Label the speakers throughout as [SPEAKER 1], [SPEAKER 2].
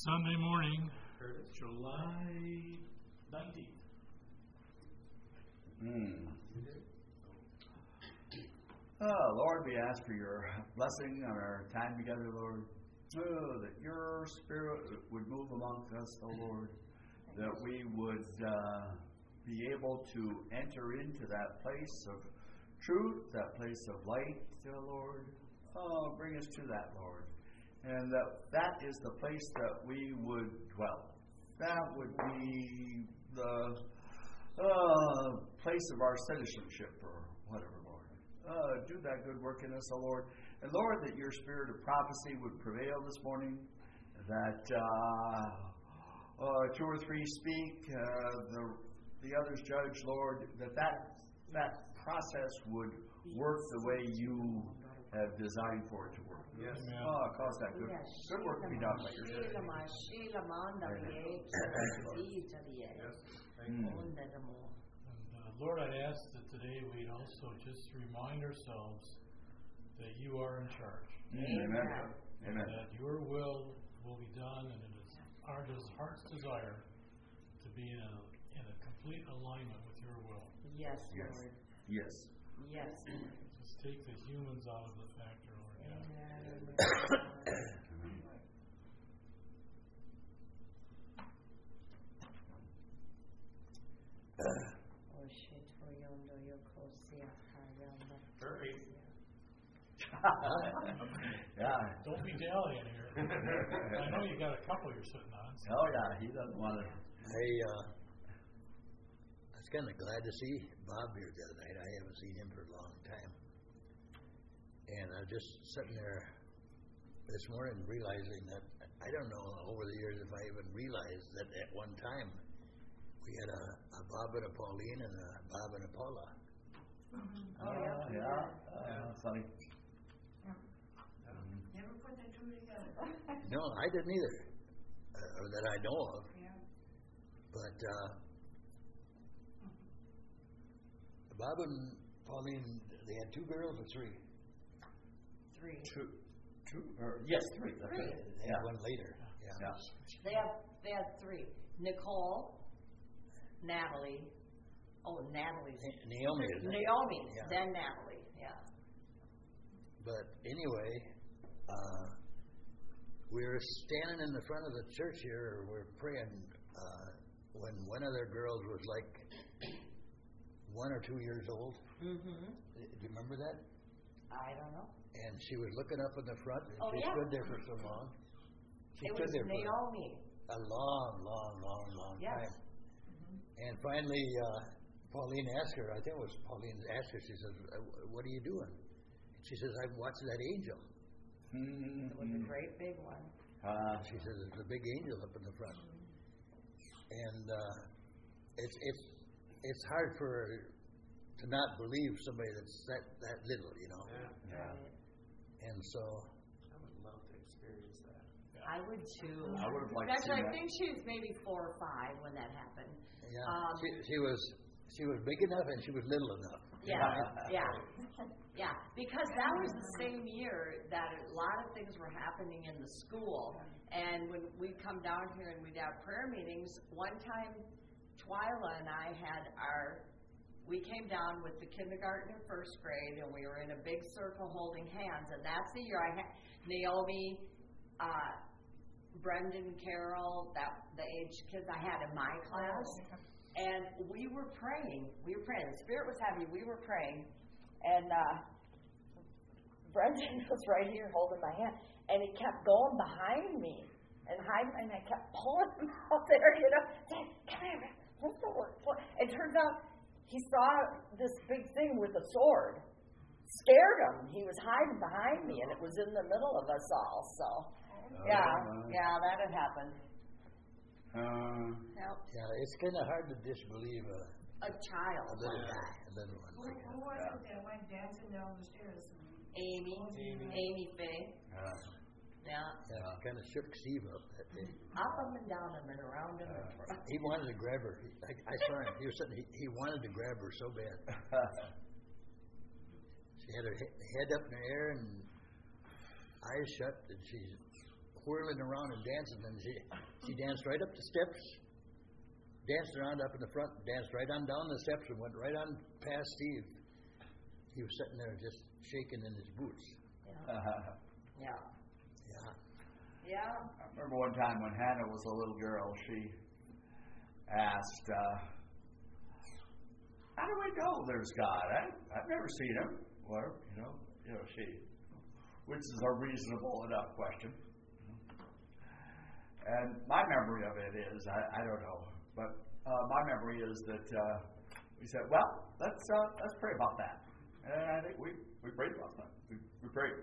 [SPEAKER 1] Sunday morning, July 19th.
[SPEAKER 2] Lord, we ask for your blessing on our time together, Lord. Oh, that your Spirit would move amongst us, oh Lord. That we would be able to enter into that place of truth, that place of light, oh Lord. Oh, bring us to that, Lord. And that is the place that we would dwell. That would be the place of our citizenship or whatever, Lord. Do that good work in us, O Lord. And Lord, that your spirit of prophecy would prevail this morning. That two or three speak, the others judge, Lord. That process would work the way you have designed for it to work.
[SPEAKER 1] Yes.
[SPEAKER 2] Cause that good work to be done by your Spirit.
[SPEAKER 1] Lord, I ask that today we'd also just remind ourselves that you are in charge.
[SPEAKER 2] Amen.
[SPEAKER 1] And that your will be done, and it is our heart's desire to be in a complete alignment with your will.
[SPEAKER 3] Yes, Lord.
[SPEAKER 2] Yes.
[SPEAKER 3] Yes.
[SPEAKER 1] Just take the humans out of the factor, Lord. Hurry. Don't be dallying here. I know you got a couple you're sitting on. So.
[SPEAKER 2] Oh, yeah, he doesn't want to.
[SPEAKER 4] I was kind of glad to see Bob here the other night. I haven't seen him for a long time. And I was just sitting there this morning realizing that, I don't know over the years if I even realized that at one time we had a Bob and a Pauline and a Bob and a Paula.
[SPEAKER 2] Yeah. Funny.
[SPEAKER 5] Never put the two together.
[SPEAKER 4] No, I didn't either, or that I know of.
[SPEAKER 5] Yeah.
[SPEAKER 4] But Bob and Pauline, they had two girls or three?
[SPEAKER 3] Three.
[SPEAKER 2] Two. Yes, three.
[SPEAKER 3] Three.
[SPEAKER 4] They had one later. Yeah.
[SPEAKER 3] They had three. Nicole, Natalie. Oh, Natalie's.
[SPEAKER 4] Naomi.
[SPEAKER 3] Naomi,
[SPEAKER 4] yeah.
[SPEAKER 3] then Natalie. Yeah.
[SPEAKER 4] But anyway, we were standing in the front of the church here. We're praying when one of their girls was like 1 or 2 years old.
[SPEAKER 3] Mm-hmm.
[SPEAKER 4] Do you remember that?
[SPEAKER 3] I don't know.
[SPEAKER 4] And she was looking up in the front, and she
[SPEAKER 3] yeah.
[SPEAKER 4] stood there for so long. She
[SPEAKER 3] It
[SPEAKER 4] stood
[SPEAKER 3] was
[SPEAKER 4] there
[SPEAKER 3] Naomi.
[SPEAKER 4] for a long
[SPEAKER 3] Yes.
[SPEAKER 4] time. Mm-hmm. And finally, Pauline asked her, I think it was Pauline asked her, she says, what are you doing? She says, I'm watching that angel.
[SPEAKER 3] It was a great big one.
[SPEAKER 4] She says, there's a big angel up in the front. And it's hard for her to not believe somebody that's that little, you know.
[SPEAKER 2] Yeah.
[SPEAKER 4] And so
[SPEAKER 6] I would love to experience that.
[SPEAKER 1] Yeah.
[SPEAKER 3] I would too.
[SPEAKER 2] I would have liked to see
[SPEAKER 3] I
[SPEAKER 2] that.
[SPEAKER 3] think she was maybe 4 or 5 when that happened.
[SPEAKER 4] yeah, she was big enough and she was little enough.
[SPEAKER 3] Yeah. Because that was the same year that a lot of things were happening in the school. And when we'd come down here and we'd have prayer meetings, one time Twyla and I we came down with the kindergarten and first grade, and we were in a big circle holding hands. And that's the year I had Naomi, Brendan, Carol, the age kids I had in my class. And we were praying. The Spirit was heavy. We were praying. And Brendan was right here holding my hand. And he kept going behind me. And I kept pulling him out there, you know. Dad, come here. What's the word? It turns out he saw this big thing with a sword. Scared him. He was hiding behind me, and it was in the middle of us all. So, yeah, that had happened.
[SPEAKER 4] Yeah, it's kind of hard to disbelieve
[SPEAKER 3] A child
[SPEAKER 4] a little
[SPEAKER 3] like that.
[SPEAKER 4] one.
[SPEAKER 5] Who was it that went dancing down the stairs?
[SPEAKER 3] Amy Faye. Yeah.
[SPEAKER 4] Yeah, kind of shook Steve up that day.
[SPEAKER 3] Up and down him and around him.
[SPEAKER 4] He wanted to grab her. I saw him. He was sitting. He wanted to grab her so bad. She had her head up in the air and eyes shut, and she whirling around and dancing, and she danced right up the steps, danced around up in the front, danced right on down the steps, and went right on past Steve. He was sitting there just shaking in his boots.
[SPEAKER 3] Yeah.
[SPEAKER 4] Yeah.
[SPEAKER 3] Yeah.
[SPEAKER 2] I remember one time when Hannah was a little girl, she asked, how do we know there's God? I've never seen him. Well, which is a reasonable enough question. And my memory of it is, I don't know, but my memory is that we said, well, let's pray about that. And I think we prayed about that. We prayed.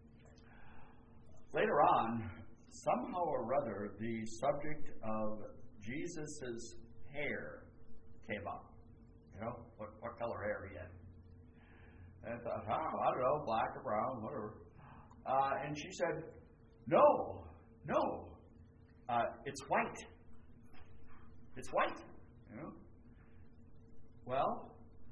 [SPEAKER 2] Later on, somehow or other, the subject of Jesus' hair came up. What color hair he had. And I thought, I don't know, black or brown, whatever. And she said, no, it's white. It's white. Well,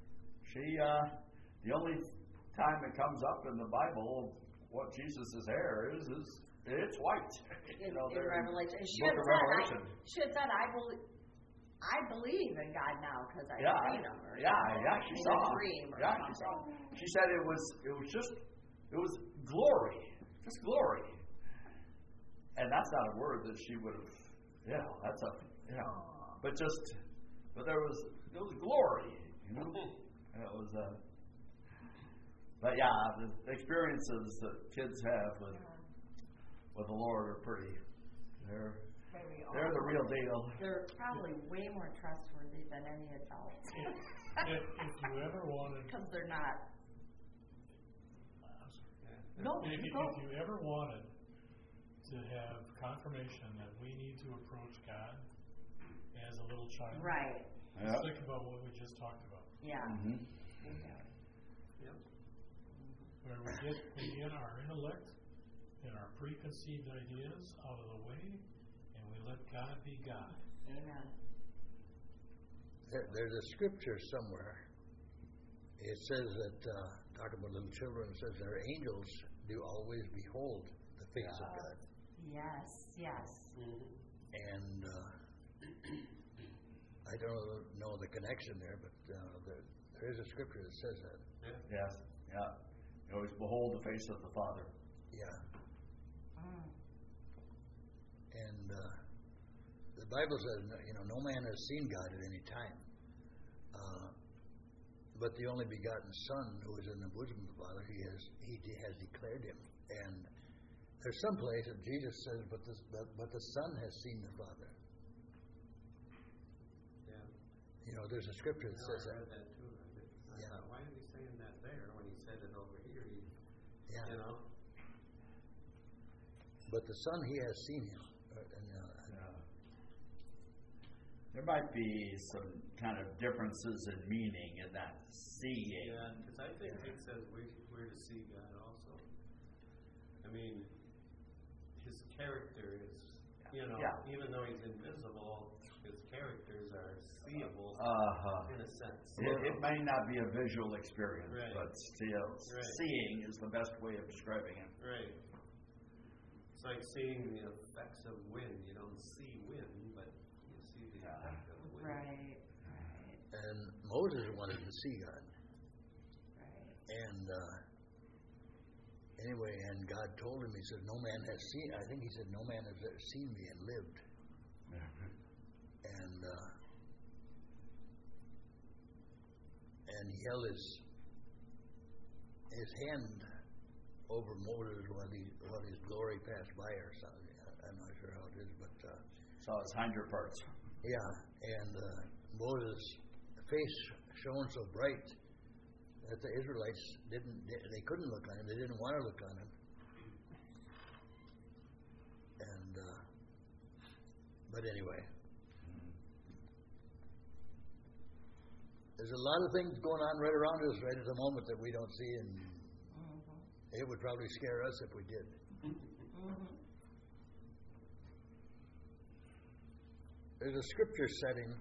[SPEAKER 2] the only time it comes up in the Bible what Jesus' hair is it's white.
[SPEAKER 3] In Revelation. She
[SPEAKER 2] Book of Revelation.
[SPEAKER 3] She had said, I believe in God now because I've seen him. Or
[SPEAKER 2] She saw.
[SPEAKER 3] Dream or
[SPEAKER 2] She saw. She said it was glory, just glory, and that's not a word that she would have. But there was glory, And it was But the experiences that kids have with the Lord are pretty. They're the real deal.
[SPEAKER 3] They're probably way more trustworthy than any adult.
[SPEAKER 1] If you ever wanted,
[SPEAKER 3] because they're not.
[SPEAKER 1] If you ever wanted to have confirmation that we need to approach God as a little child,
[SPEAKER 3] right?
[SPEAKER 1] Think about what we just talked about.
[SPEAKER 3] Yeah.
[SPEAKER 2] Mm-hmm.
[SPEAKER 1] Yep. Where we get our intellect and our preconceived ideas out of the way, and we let God be God.
[SPEAKER 3] Amen.
[SPEAKER 4] There's a scripture somewhere. It says that, talking about little children, it says their angels do always behold the face of God.
[SPEAKER 3] Yes.
[SPEAKER 2] Mm-hmm.
[SPEAKER 4] And I don't know the connection there, but there is a scripture that says that.
[SPEAKER 2] Yes. Yeah. You always behold the face of the Father.
[SPEAKER 4] Yeah. And the Bible says, no man has seen God at any time. But the only begotten Son, who is in the bosom of the Father, he has declared him. And there's some place that Jesus says, but the Son has seen the Father.
[SPEAKER 6] Yeah.
[SPEAKER 4] There's a scripture that says
[SPEAKER 6] I read that too. Thought, why is he saying that there when he said it over here?
[SPEAKER 4] But the Son, he has seen him.
[SPEAKER 2] There might be some kind of differences in meaning in that seeing.
[SPEAKER 6] Yeah, because I think it says we're to see God also. I mean, his character is, even though he's invisible, his characters are seeable in a sense.
[SPEAKER 2] It may not be a visual experience,
[SPEAKER 6] right.
[SPEAKER 2] but still, seeing is the best way of describing it.
[SPEAKER 6] Right. It's like seeing the effects of wind. You don't see wind, but you see the effect of the wind.
[SPEAKER 3] Right.
[SPEAKER 4] And Moses wanted to see God.
[SPEAKER 3] Right.
[SPEAKER 4] And anyway, and God told him, he said, no man has seen, I think he said, no man has ever seen me and lived. And he held his hand over Moses while his glory passed by or something. I'm not sure how it is, but
[SPEAKER 2] saw his hinder parts.
[SPEAKER 4] Yeah, and Moses' face shone so bright that the Israelites they couldn't look on him. They didn't want to look on him. And but anyway, there's a lot of things going on right around us right at the moment that we don't see, and it would probably scare us if we did. There's a scripture setting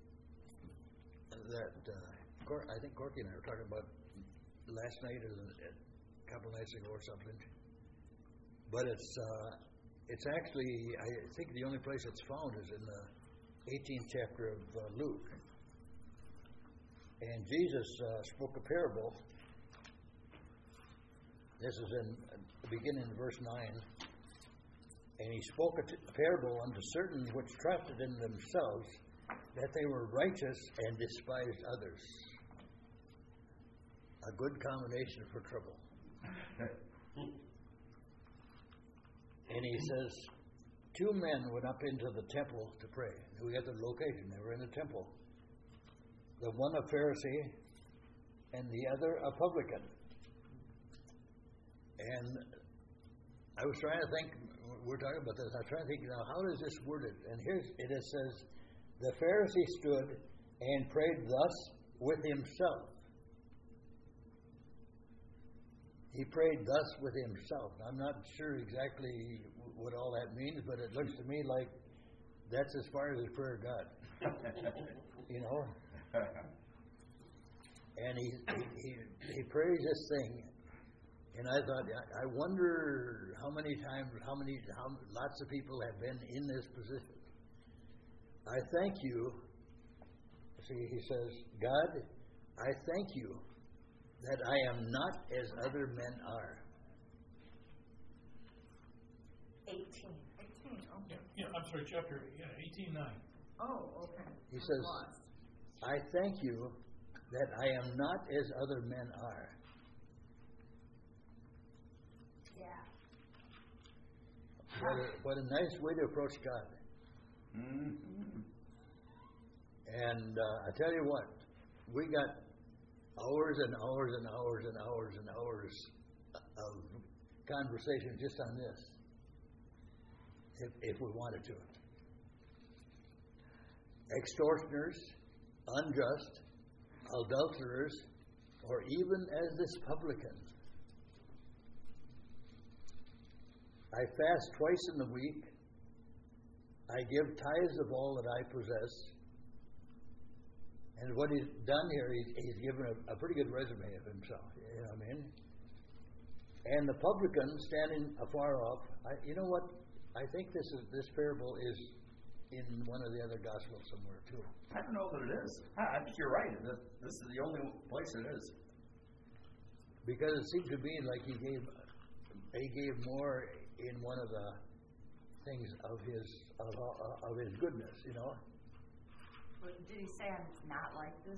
[SPEAKER 4] that I think Corky and I were talking about last night or a couple nights ago or something. But it's It's actually, I think the only place it's found is in the 18th chapter of Luke. And Jesus spoke a parable. This is in the beginning of verse 9. And he spoke a parable unto certain which trusted in themselves that they were righteous and despised others. A good combination for trouble. And he says, 2 men went up into the temple to pray. We got the location. They were in the temple. The one a Pharisee and the other a publican. And I was trying to think, we're talking about this, I was trying to think, how is this worded? And here it says, the Pharisee stood and prayed thus with himself. He prayed thus with himself. I'm not sure exactly what all that means, but it looks to me like that's as far as his prayer got. And he prays this thing, and I thought, I wonder how lots of people have been in this position. I thank you. See, he says, God, I thank you that I am not as other men are.
[SPEAKER 3] 18.
[SPEAKER 1] I'm sorry, chapter 18:9.
[SPEAKER 5] Oh, okay.
[SPEAKER 4] He says, I thank you that I am not as other men are.
[SPEAKER 3] Yeah.
[SPEAKER 4] What a nice way to approach God.
[SPEAKER 2] Mm-hmm.
[SPEAKER 4] And I tell you what, we got hours and hours and hours and hours and hours of conversation just on this, if we wanted to. Extortioners, unjust, adulterers, or even as this publican. I fast twice in the week. I give tithes of all that I possess. And what he's done here, he's given a pretty good resume of himself. You know what I mean? And the publican standing afar off. You know what? I think this parable is in one of the other Gospels somewhere too.
[SPEAKER 2] I don't know that it is. I think you're right. This is the only place it is.
[SPEAKER 4] Because it seemed to me like he gave more in one of the things of his goodness, you know.
[SPEAKER 5] But did he say, I'm not like this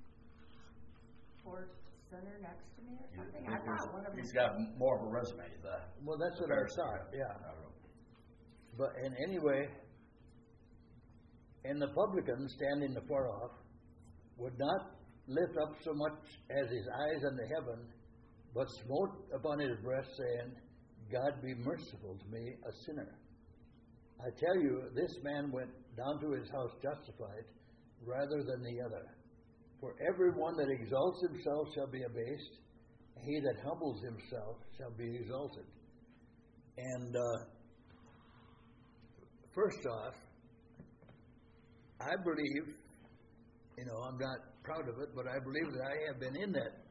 [SPEAKER 5] poor sinner next to me or something? I thought one of them.
[SPEAKER 2] He's got more of a resume.
[SPEAKER 4] Well, that's what I thought, yeah.
[SPEAKER 2] I don't know.
[SPEAKER 4] But and anyway, and the publican standing afar off would not lift up so much as his eyes unto heaven, but smote upon his breast, saying, God be merciful to me, a sinner. I tell you, this man went down to his house justified rather than the other. For everyone that exalts himself shall be abased, and he that humbles himself shall be exalted. And first off, I believe, I'm not proud of it, but I believe that I have been in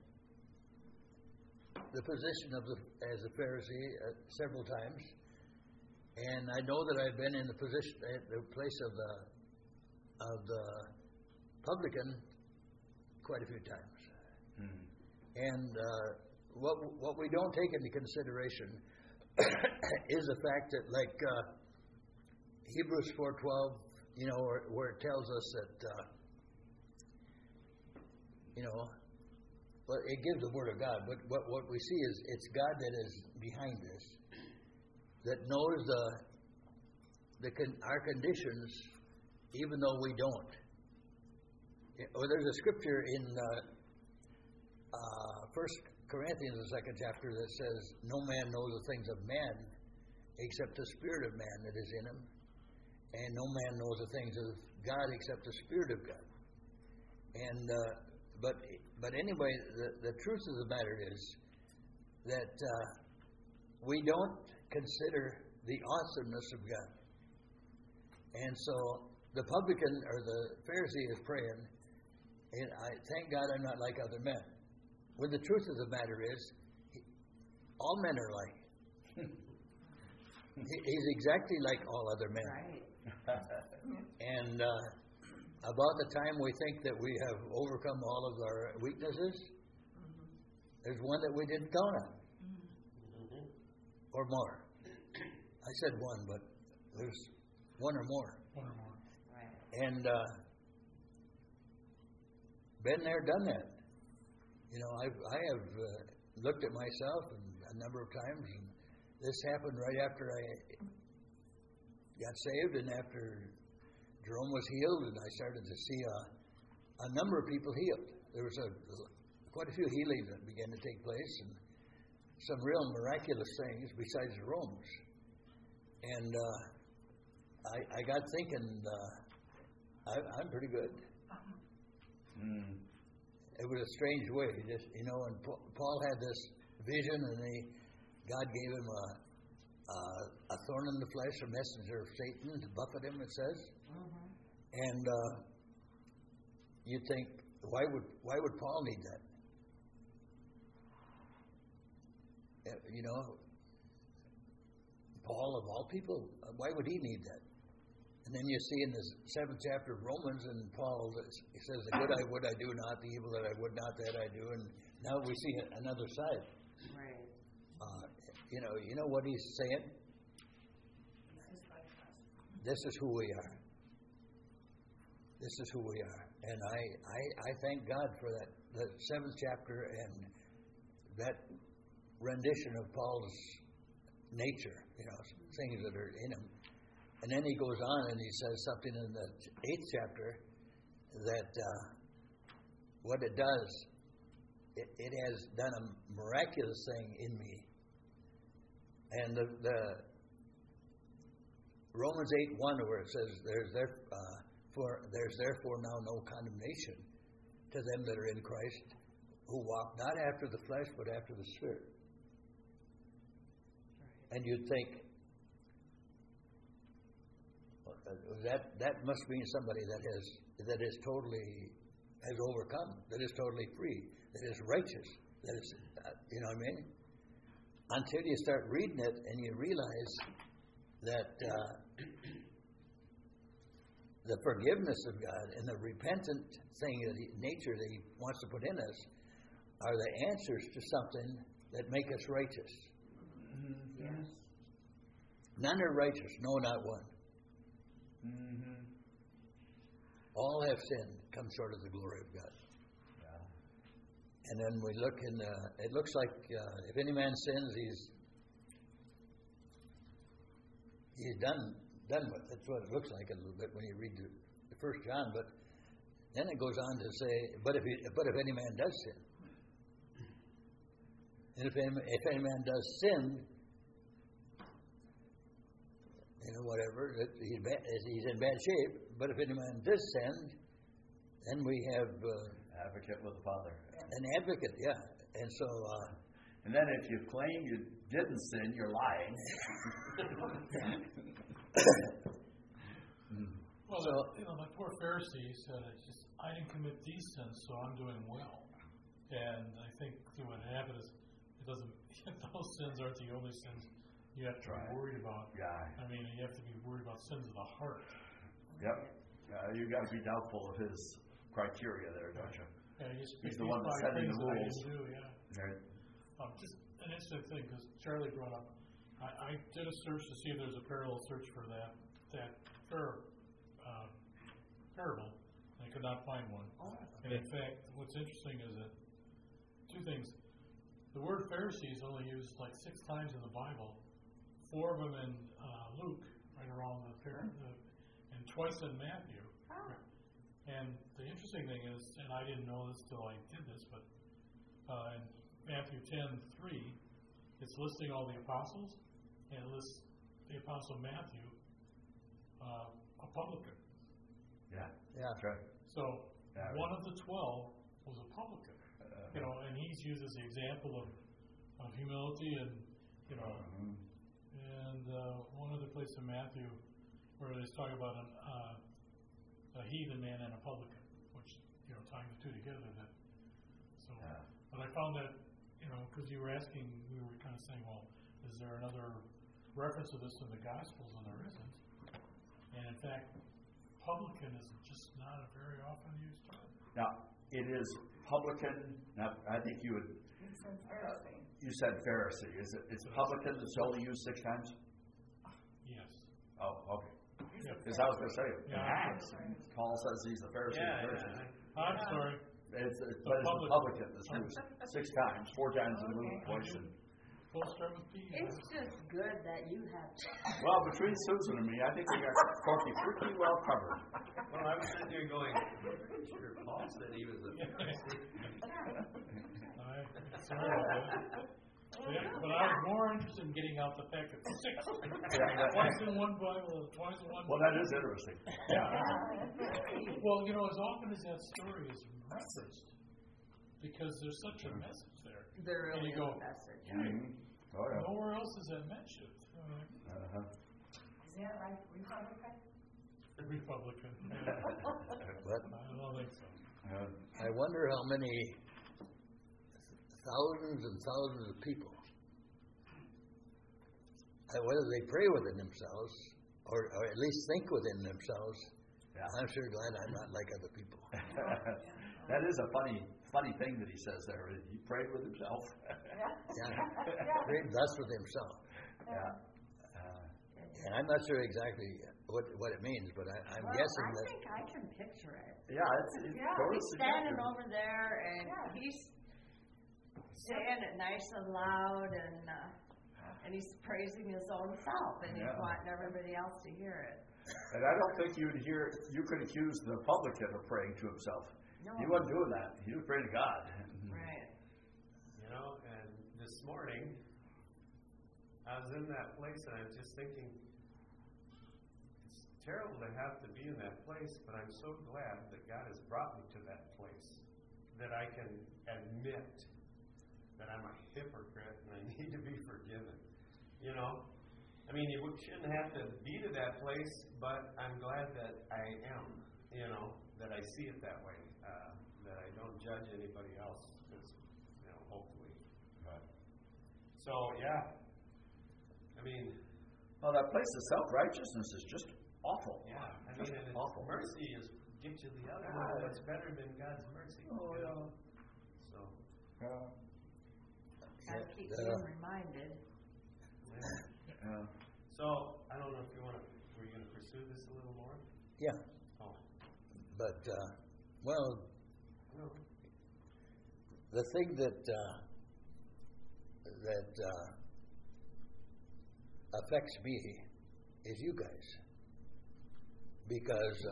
[SPEAKER 4] the position as a Pharisee several times, and I know that I've been in the position at the place of the publican quite a few times. Mm-hmm. And what we don't take into consideration is the fact that, like Hebrews 4:12, where it tells us that, well, it gives the Word of God, but what we see is it's God that is behind this, that knows our conditions, even though we don't. There's a scripture in 1 Corinthians, the 2nd chapter, that says, no man knows the things of man except the Spirit of man that is in him, and no man knows the things of God except the Spirit of God. And but anyway, the truth of the matter is that we don't consider the awesomeness of God. And so the publican or the Pharisee is praying, and I thank God I'm not like other men. When the truth of the matter is, all men are like. He's exactly like all other men.
[SPEAKER 5] Right.
[SPEAKER 4] And about the time we think that we have overcome all of our weaknesses, there's one that we didn't count on. Or more. I said one, but there's one or more.
[SPEAKER 1] One or more.
[SPEAKER 5] Right.
[SPEAKER 4] And been there, done that. You know, I have looked at myself a number of times, and this happened right after I got saved and after Jerome was healed, and I started to see a number of people healed. There was quite a few healings that began to take place, and some real miraculous things besides Jerome's. And I got thinking, I'm pretty good. It was a strange way, just and Paul had this vision, and God gave him a thorn in the flesh, a messenger of Satan to buffet him. It says, and you think, why would Paul need that? Paul of all people, why would he need that? And then you see in the 7th chapter of Romans, and Paul says, "The good I would I do not, the evil that I would not that I do." And now we see another side.
[SPEAKER 5] Right.
[SPEAKER 4] You know what he's saying? This is who we are. This is who we are. And I thank God for that, the 7th chapter and that rendition of Paul's nature, things that are in him. And then he goes on and he says something in the 8th chapter that what it does, it has done a miraculous thing in me. And the Romans 8:1, where it says, there's therefore now no condemnation to them that are in Christ, who walk not after the flesh, but after the Spirit. And you'd think, that must mean somebody that is totally has overcome, that is totally free, that is righteous, that is, you know what I mean? Until you start reading it and you realize that the forgiveness of God and the repentant thing, nature that He wants to put in us, are the answers to something that make us righteous.
[SPEAKER 5] Yes.
[SPEAKER 4] None are righteous, no, not one. All have sinned, come short of the glory of God. And then we look in it looks like if any man sins, he's done with. That's what it looks like a little bit when you read the 1 John. But then it goes on to say, but if any man does sin, and if any man does sin, whatever, he's in bad shape. But if any man does sin, then we have
[SPEAKER 2] advocate with the Father.
[SPEAKER 4] An advocate, yeah. And so,
[SPEAKER 2] and then if you claim you didn't sin, you're lying.
[SPEAKER 1] Well, the poor Pharisee said, I didn't commit these sins, so I'm doing well. And I think what happened is, those sins aren't the only sins you have to be worried about.
[SPEAKER 2] Yeah.
[SPEAKER 1] I mean, you have to be worried about sins of the heart.
[SPEAKER 2] Yep. You got to be doubtful of his criteria there, don't you?
[SPEAKER 1] Yeah,
[SPEAKER 2] he's the one that's setting the rules.
[SPEAKER 1] Right. Just an interesting thing, because Charlie brought up, I did a search to see if there's a parallel search for that parable. I could not find one. And in fact, what's interesting is that two things. The word Pharisee is only used like 6 times in the Bible, 4 of them in Luke, right around and twice in Matthew. And the interesting thing is, and I didn't know this till I did this, but in Matthew 10:3, it's listing all the apostles, and it lists the apostle Matthew, a publican.
[SPEAKER 2] Yeah.
[SPEAKER 4] That's
[SPEAKER 2] right.
[SPEAKER 1] So one of the 12 was a publican, and he's used as the example of humility, and and one other place in Matthew where they talk about a heathen man and a publican, which tying the two together. But I found that because you were asking, we were kind of saying, well, is there another reference to this in the Gospels, and there isn't. And in fact, publican is just not a very often used term.
[SPEAKER 2] Now, it is publican. Now, I think you would. You said Pharisee. Is it? It's publican that's only used 6 times.
[SPEAKER 1] Yes.
[SPEAKER 2] Oh, okay.
[SPEAKER 1] Yeah.
[SPEAKER 2] Because I was going to say,
[SPEAKER 1] Yeah.
[SPEAKER 2] Acts, Paul says he's a Pharisee.
[SPEAKER 1] I'm sorry.
[SPEAKER 2] But it's the publican that's used 6 times, 4 times in Luke, twice in.
[SPEAKER 1] Full start with P.
[SPEAKER 5] It's just good that you have.
[SPEAKER 2] Well, between Susan and me, I think we got Corky pretty well covered.
[SPEAKER 6] Well, I was sitting there going, sure, Paul said he was a Pharisee.
[SPEAKER 1] Sorry about that. Yeah, but I was more interested in getting out the fact that 6. Twice in one Bible, twice in one.
[SPEAKER 2] Well, that is interesting.
[SPEAKER 1] Yeah. Well, as often as that story is referenced, because there's such a message there.
[SPEAKER 5] There
[SPEAKER 1] And
[SPEAKER 5] really
[SPEAKER 1] you go,
[SPEAKER 5] is a message.
[SPEAKER 2] Mm-hmm. Oh, yeah.
[SPEAKER 1] Nowhere else is that mentioned.
[SPEAKER 2] Uh-huh.
[SPEAKER 5] Is that right, Republican?
[SPEAKER 1] Republican.
[SPEAKER 4] But
[SPEAKER 1] I don't think so.
[SPEAKER 4] I wonder how many thousands and thousands of people, whether they pray within themselves or at least think within themselves, I'm sure glad I'm not like other people.
[SPEAKER 2] That is a funny thing that he says there. He prayed with himself.
[SPEAKER 4] Prayed thus with himself.
[SPEAKER 2] Yeah.
[SPEAKER 4] And I'm not sure exactly what it means, but I'm guessing
[SPEAKER 5] I
[SPEAKER 4] that.
[SPEAKER 5] think I can picture it.
[SPEAKER 2] Yeah, it's totally
[SPEAKER 5] He's standing
[SPEAKER 2] suggestive.
[SPEAKER 5] over there, and he's saying it nice and loud, and he's praising his own self, and he's wanting everybody else to hear it.
[SPEAKER 2] And I don't think you could accuse the publican of praying to himself.
[SPEAKER 5] No.
[SPEAKER 2] He wasn't doing that. He was praying to God.
[SPEAKER 5] Right.
[SPEAKER 6] And this morning, I was in that place, and I was just thinking, it's terrible to have to be in that place, but I'm so glad that God has brought me to that place, that I can admit that I'm a hypocrite and I need to be forgiven. You shouldn't have to be to that place, but I'm glad that I am, that I see it that way, that I don't judge anybody else, because, hopefully. But, so, yeah.
[SPEAKER 2] Well, that place of self-righteousness is just awful.
[SPEAKER 6] Yeah. And it's
[SPEAKER 2] awful.
[SPEAKER 6] Mercy is get you the other one that's better than God's mercy.
[SPEAKER 2] Oh, yeah.
[SPEAKER 6] So.
[SPEAKER 5] Gotta keep being reminded.
[SPEAKER 2] Yeah.
[SPEAKER 6] So, I don't know if you were you going to pursue this a little more?
[SPEAKER 4] Yeah.
[SPEAKER 6] Oh.
[SPEAKER 4] But,
[SPEAKER 6] No.
[SPEAKER 4] the thing that affects me is you guys. Because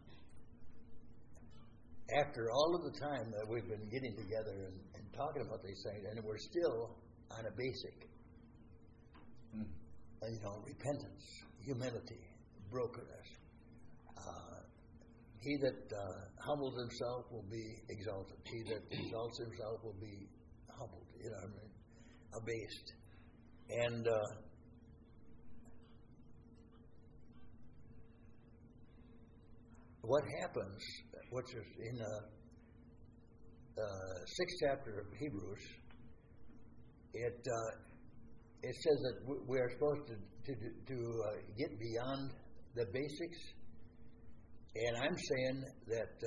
[SPEAKER 4] after all of the time that we've been getting together and talking about these things, and we're still on a basic, repentance, humility, brokenness. He that humbles himself will be exalted. He that exalts himself will be humbled. Abased. And what happens, which is in the 6th chapter of Hebrews, it says that we are supposed to get beyond the basics, and I'm saying that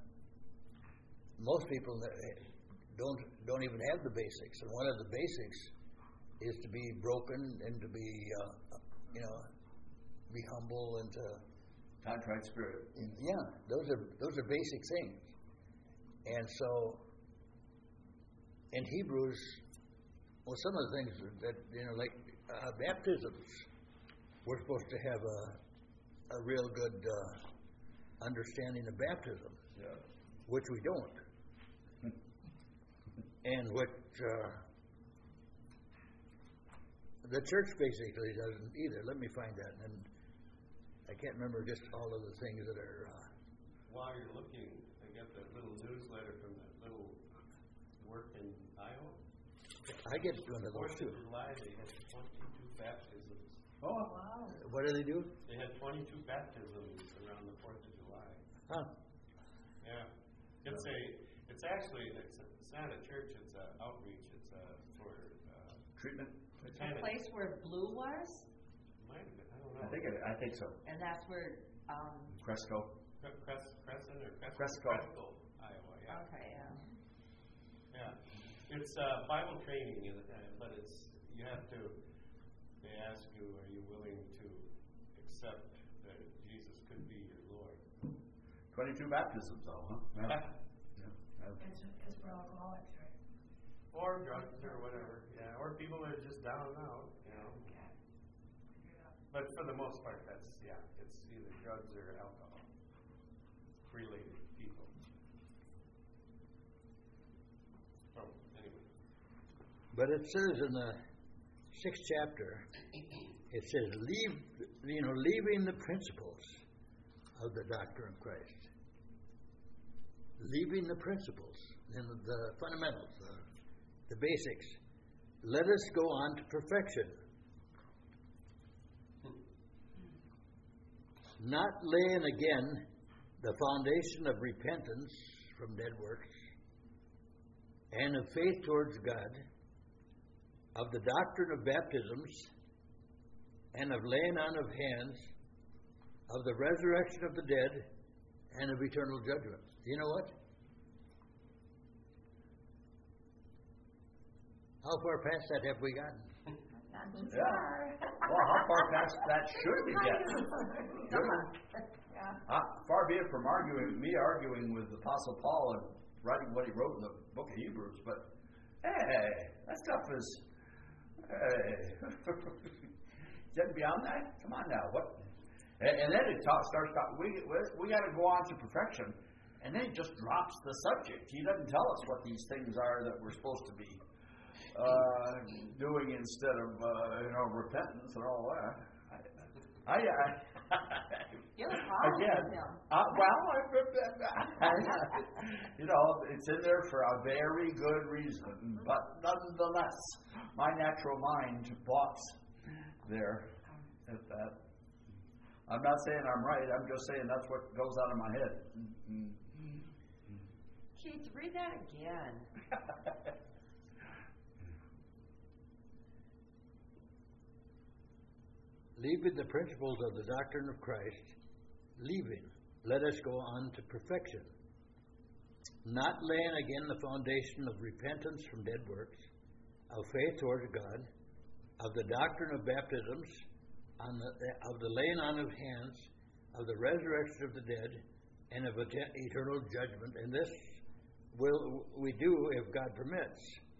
[SPEAKER 4] most people don't even have the basics, and one of the basics is to be broken and to be be humble and to
[SPEAKER 2] Contrite spirit.
[SPEAKER 4] Yeah, those are basic things. And so in Hebrews, some of the things that like baptisms, we're supposed to have a real good understanding of baptism, which we don't, and which the church basically doesn't either. Let me find that, and I can't remember just all of the things that are.
[SPEAKER 6] While you're looking, I got that little newsletter from that little work in Iowa.
[SPEAKER 4] I get one of those too.
[SPEAKER 6] 4th of July, they had 22 baptisms.
[SPEAKER 2] Oh,
[SPEAKER 5] Wow.
[SPEAKER 4] What do they do?
[SPEAKER 6] They had 22 baptisms around the 4th of July.
[SPEAKER 4] Huh.
[SPEAKER 6] Yeah. It's not a church, it's an outreach, it's for
[SPEAKER 2] treatment.
[SPEAKER 5] The place where blue was?
[SPEAKER 6] Might have been. I don't know.
[SPEAKER 2] I think so.
[SPEAKER 5] And that's where,
[SPEAKER 2] Cresco.
[SPEAKER 6] Crescent or
[SPEAKER 2] Cresco.
[SPEAKER 6] Iowa. Yeah.
[SPEAKER 5] okay,
[SPEAKER 6] Yeah. It's Bible training, but it's you have to. They ask you, are you willing to accept that Jesus could be your Lord?
[SPEAKER 2] 22 baptisms, though, huh? Yeah.
[SPEAKER 7] Because we're alcoholics, right?
[SPEAKER 6] Or drugs or whatever. Yeah. Or people that are just down and out. But for the most part, it's either drugs or alcohol related people. So anyway.
[SPEAKER 4] But it says in the 6th chapter, it says, leaving the principles of the doctrine of Christ. Leaving the principles, and the fundamentals, the basics. Let us go on to perfection. Not laying again the foundation of repentance from dead works and of faith towards God, of the doctrine of baptisms and of laying on of hands, of the resurrection of the dead and of eternal judgment. You know what? How far past that have we gotten?
[SPEAKER 5] Not too
[SPEAKER 2] Yeah.
[SPEAKER 5] far.
[SPEAKER 2] Well, how far past that should we get? Far be it from arguing with the Apostle Paul and writing what he wrote in the book of Hebrews, but hey, that stuff is getting beyond that. Come on now, what? And then it starts talking. We got to go on to perfection, and then he just drops the subject. He doesn't tell us what these things are that we're supposed to be doing instead of repentance and all that.
[SPEAKER 5] You're the problem
[SPEAKER 2] again.
[SPEAKER 5] with him.
[SPEAKER 2] It's in there for a very good reason, but nonetheless, my natural mind balks there at that. I'm not saying I'm right. I'm just saying that's what goes out of my head.
[SPEAKER 5] Keith, read that again.
[SPEAKER 4] Leaving the principles of the doctrine of Christ, let us go on to perfection. Not laying again the foundation of repentance from dead works, of faith towards God, of the doctrine of baptisms, of the laying on of hands, of the resurrection of the dead, and of eternal judgment. And this we do if God permits.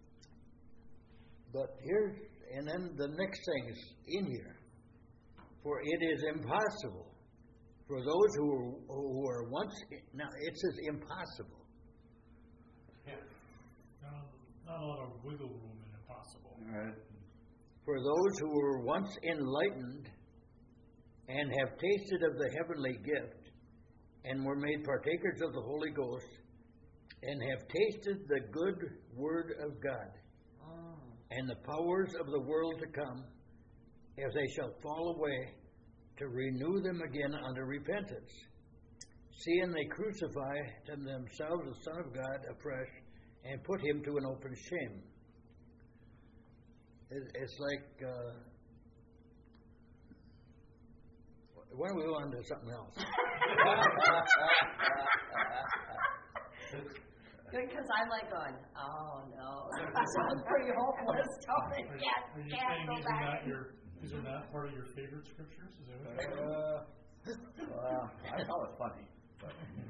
[SPEAKER 4] But and then the next thing is in here. For it is impossible for those who were once. Now it says impossible.
[SPEAKER 1] Yeah. Not a lot of wiggle room in impossible.
[SPEAKER 2] All right.
[SPEAKER 4] For those who were once enlightened and have tasted of the heavenly gift and were made partakers of the Holy Ghost and have tasted the good word of God and the powers of the world to come, if they shall fall away, to renew them again unto repentance, seeing they crucify to themselves the Son of God afresh and put him to an open shame. It's like, why don't we go on to something else?
[SPEAKER 5] Good, because I'm like going, oh no, this sounds pretty hopeless.
[SPEAKER 1] Are you saying these are not part of your favorite scriptures? Is that what
[SPEAKER 2] I call it funny. But.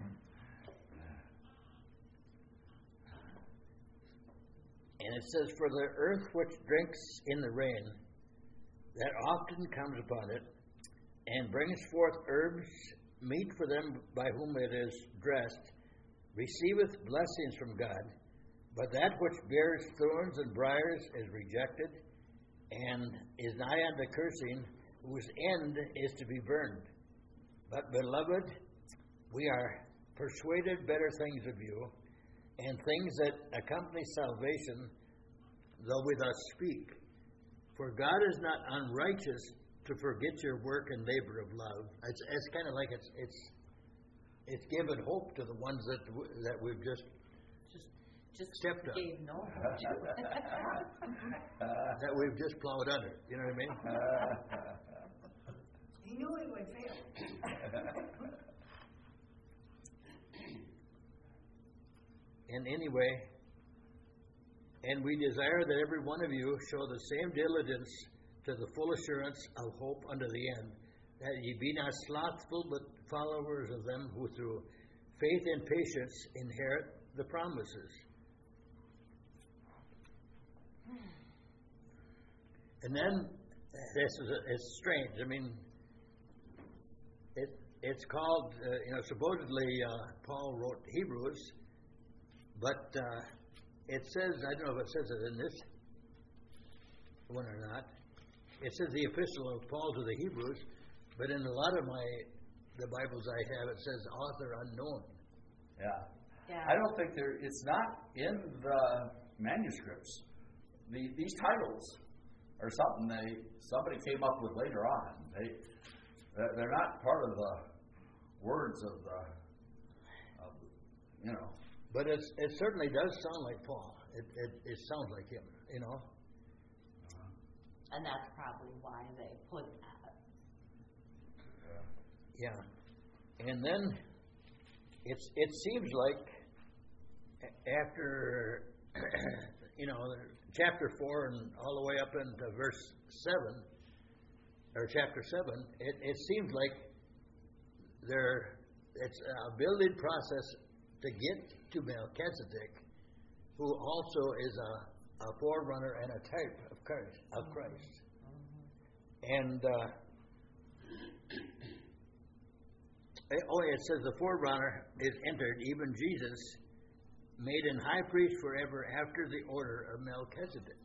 [SPEAKER 4] And it says, for the earth which drinks in the rain that often comes upon it, and brings forth herbs, meat for them by whom it is dressed, receiveth blessings from God. But that which bears thorns and briars is rejected, and is nigh unto cursing, whose end is to be burned. But, beloved, we are persuaded better things of you, and things that accompany salvation, though we thus speak. For God is not unrighteous to forget your work and labor of love. It's kind of like it's given hope to the ones that we've just stepped on.
[SPEAKER 5] Gave no hope to.
[SPEAKER 4] That we've just plowed under. You know what I mean?
[SPEAKER 7] He knew he would fail.
[SPEAKER 4] And anyway, and we desire that every one of you show the same diligence to the full assurance of hope unto the end, that ye be not slothful, but followers of them who through faith and patience inherit the promises. And then, it's strange. I mean, it's called, supposedly Paul wrote Hebrews, but it says, I don't know if it says it in this one or not, it says the epistle of Paul to the Hebrews, but in a lot of the Bibles I have, it says author unknown.
[SPEAKER 2] Yeah. I don't think it's not in the manuscripts. These titles are something somebody came up with later on. They're not part of the words of the.
[SPEAKER 4] But it certainly does sound like Paul. It sounds like him,
[SPEAKER 5] And that's probably why they put that.
[SPEAKER 4] Yeah. And then it seems like after chapter 4 and all the way up into verse 7 or chapter 7, it seems like it's a building process to get to Melchizedek, who also is a forerunner and a type of Christ. And it says the forerunner is entered, even Jesus, made in high priest forever after the order of Melchizedek.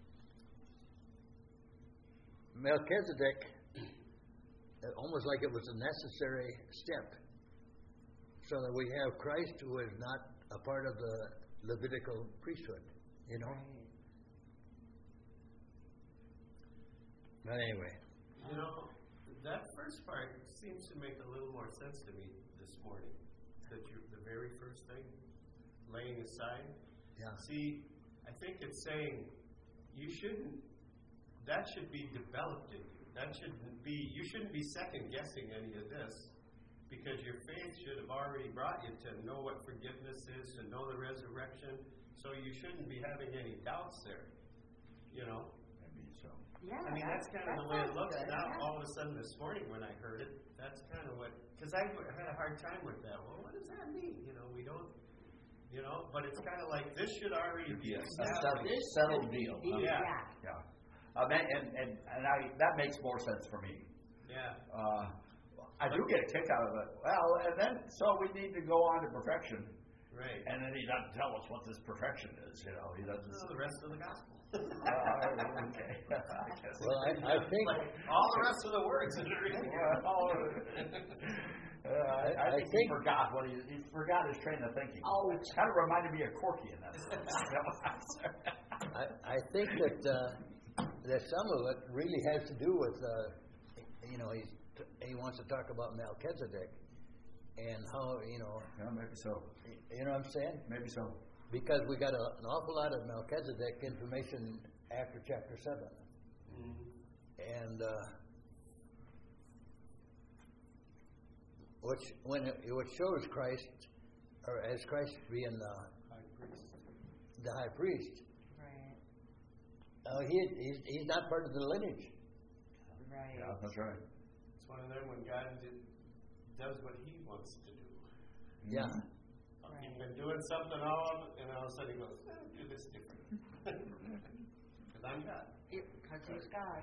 [SPEAKER 4] Melchizedek, almost like it was a necessary step, so that we have Christ, who is not a part of the Levitical priesthood,
[SPEAKER 5] Right.
[SPEAKER 4] But anyway.
[SPEAKER 6] That first part seems to make a little more sense to me this morning. The very first thing, laying aside.
[SPEAKER 4] Yeah.
[SPEAKER 6] See, I think it's saying that should be developed in you. You shouldn't be second guessing any of this, because your faith should have already brought you to know what forgiveness is, to know the resurrection. So you shouldn't be having any doubts there.
[SPEAKER 2] Maybe so.
[SPEAKER 5] Yeah.
[SPEAKER 6] I mean, that's kind of the way it looks now. All of a sudden this morning when I heard it, that's kind of what, because I had a hard time with that. Well, what does that mean? We don't, but it's kind of like this should already be a
[SPEAKER 2] settled deal.
[SPEAKER 6] Yeah.
[SPEAKER 2] And that makes more sense for me.
[SPEAKER 6] Yeah.
[SPEAKER 2] I do get a kick out of it. Well, and then, so we need to go on to perfection.
[SPEAKER 6] Right.
[SPEAKER 2] And then he doesn't tell us what this perfection is. He doesn't.
[SPEAKER 6] The rest of the gospel.
[SPEAKER 2] Okay.
[SPEAKER 4] Well, I think
[SPEAKER 6] all the rest of the words that are in here.
[SPEAKER 2] I think he forgot he forgot his train of thinking.
[SPEAKER 5] Oh,
[SPEAKER 2] it kind of reminded me of Corky in that sense.
[SPEAKER 4] I think that some of it really has to do with he wants to talk about Melchizedek and how
[SPEAKER 2] Yeah, maybe so.
[SPEAKER 4] You know what I'm saying?
[SPEAKER 2] Maybe so.
[SPEAKER 4] Because we got an awful lot of Melchizedek information after chapter 7.
[SPEAKER 6] Mm-hmm.
[SPEAKER 4] And which shows Christ, or as Christ being the high priest.
[SPEAKER 5] Right.
[SPEAKER 4] He's not part of the lineage.
[SPEAKER 5] Right.
[SPEAKER 2] Yeah, that's right.
[SPEAKER 6] It's one of them when God does what He wants to do.
[SPEAKER 4] Yeah.
[SPEAKER 6] He's been doing something and all of a sudden He goes, do this different. Because I'm God.
[SPEAKER 5] Because He's God.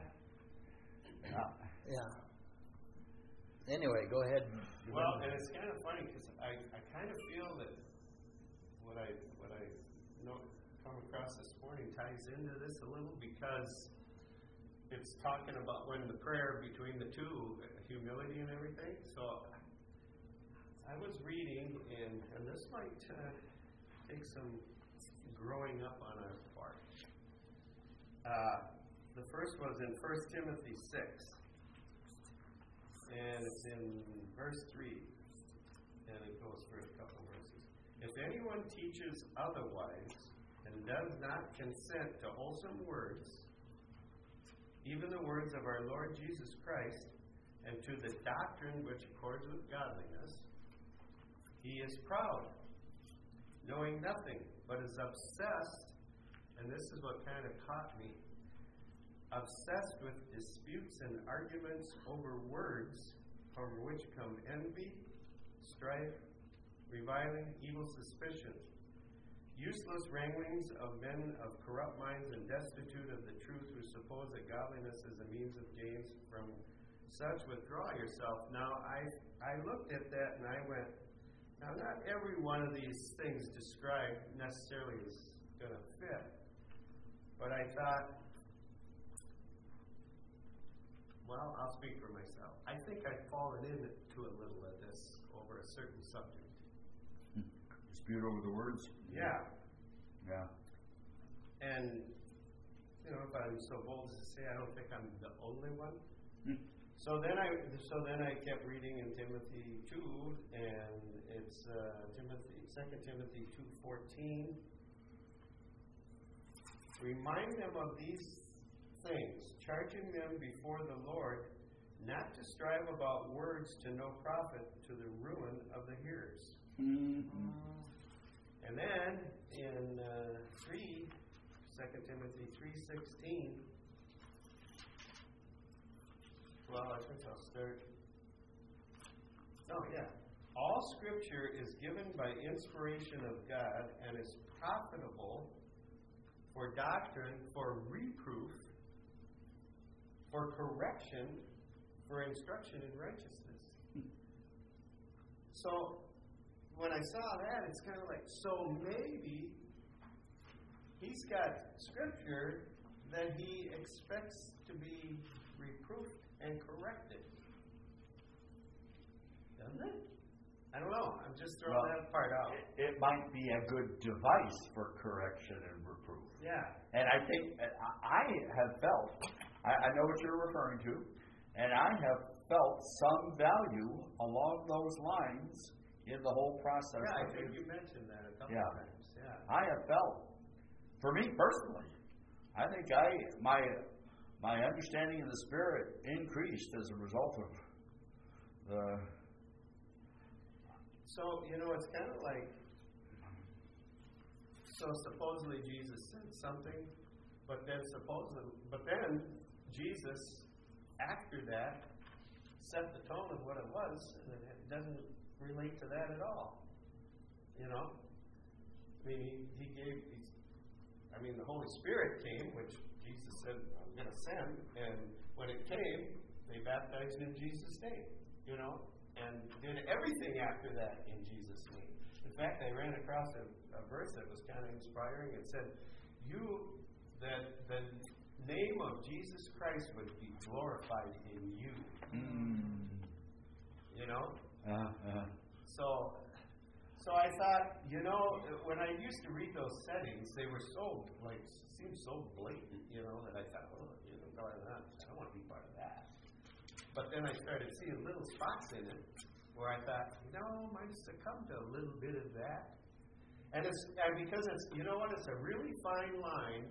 [SPEAKER 4] Yeah. Anyway, go ahead.
[SPEAKER 6] Well, and it's kind of funny because I kind of feel that what I come across this morning ties into this a little, because it's talking about when the prayer between the two, humility and everything. So I was reading, and this might take some growing up on our part. The first was in 1 Timothy 6. And it's in verse 3. And it goes for a couple verses. If anyone teaches otherwise and does not consent to wholesome words, even the words of our Lord Jesus Christ, and to the doctrine which accords with godliness, he is proud, knowing nothing, but is obsessed, and this is what kind of caught me, obsessed with disputes and arguments over words, from which come envy, strife, reviling, evil suspicion, useless wranglings of men of corrupt minds and destitute of the truth, who suppose that godliness is a means of gains. From such withdraw yourself. Now, I looked at that and I went, now not every one of these things described necessarily is going to fit. But I thought, well, I'll speak for myself. I think I've fallen into a little of this over a certain subject.
[SPEAKER 2] Dispute over the words?
[SPEAKER 6] Yeah.
[SPEAKER 2] Yeah.
[SPEAKER 6] And, you know, if I'm so bold as to say, I don't think I'm the only one. So then I kept reading in Timothy 2, and it's 2 Timothy 2:14. Remind them of these things, charging them before the Lord not to strive about words to no profit, to the ruin of the hearers.
[SPEAKER 2] Mm-hmm.
[SPEAKER 6] And then in 2 Timothy 3:16, well, I think I'll start. Oh, yeah. All Scripture is given by inspiration of God and is profitable for doctrine, for reproof, for correction, for instruction in righteousness. So, when I saw that, it's kind of like, so maybe he's got Scripture that he expects to be reproofed and corrected. Doesn't it? I don't know. I'm just throwing that part out.
[SPEAKER 2] It might be a good device for correction and reproof.
[SPEAKER 6] Yeah.
[SPEAKER 2] And I think I have felt, I know what you're referring to, and I have felt some value along those lines in the whole process.
[SPEAKER 6] Yeah, I think you mentioned that a couple of times. Yeah.
[SPEAKER 2] I have felt, for me personally, I think my understanding of the Spirit increased as a result of the.
[SPEAKER 6] So, you know, it's kind of like, so supposedly Jesus said something, but then Jesus, after that, set the tone of what it was, and it doesn't relate to that at all. You know? I mean, the Holy Spirit came, which Jesus said, I'm going to send, and when it came, they baptized in Jesus' name, you know, and did everything after that in Jesus' name. In fact, I ran across a verse that was kind of inspiring. It said, that the name of Jesus Christ would be glorified in you.
[SPEAKER 2] Mm.
[SPEAKER 6] You know? So I thought, you know, when I used to read those settings, they were seemed so blatant, you know, that I thought, I don't want to be part of that. But then I started seeing little spots in it where I thought, might succumb to a little bit of that. And because it's, you know what, it's a really fine line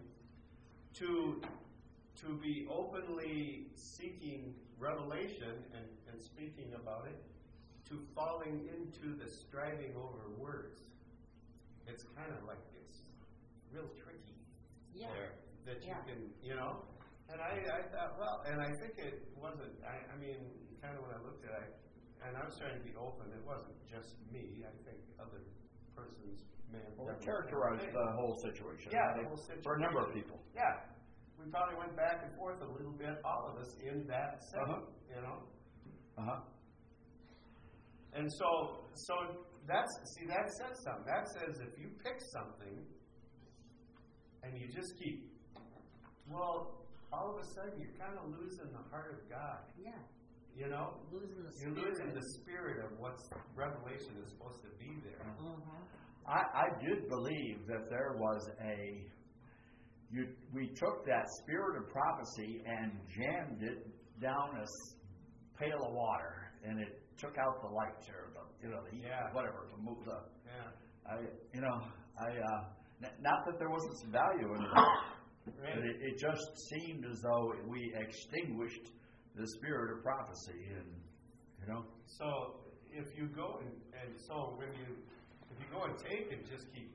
[SPEAKER 6] to be openly seeking revelation and speaking about it, to falling into the striving over words. It's kind of like it's real tricky there that you can, you know. And I thought, and I think it wasn't, I mean, kind of when I looked at it, and I was trying to be open, it wasn't just me. I think other persons may have
[SPEAKER 2] characterized the whole situation.
[SPEAKER 6] Yeah, the whole situation.
[SPEAKER 2] For a number of people.
[SPEAKER 6] Yeah. We probably went back and forth a little bit, all of us, in that setting, you know. And so that says something. That says if you pick something and you just keep, all of a sudden you're kind of losing the heart of God.
[SPEAKER 5] Yeah.
[SPEAKER 6] You know?
[SPEAKER 5] You're
[SPEAKER 6] losing the spirit of what revelation is supposed to be there.
[SPEAKER 5] Mm-hmm.
[SPEAKER 2] I did believe that there was we took that spirit of prophecy and jammed it down a pail of water, and it took out the light or the heat, whatever, to move the. Yeah. Not that there wasn't some value in it, but it just seemed as though we extinguished the spirit of prophecy, and
[SPEAKER 6] So if you go and so when you go and take and just keep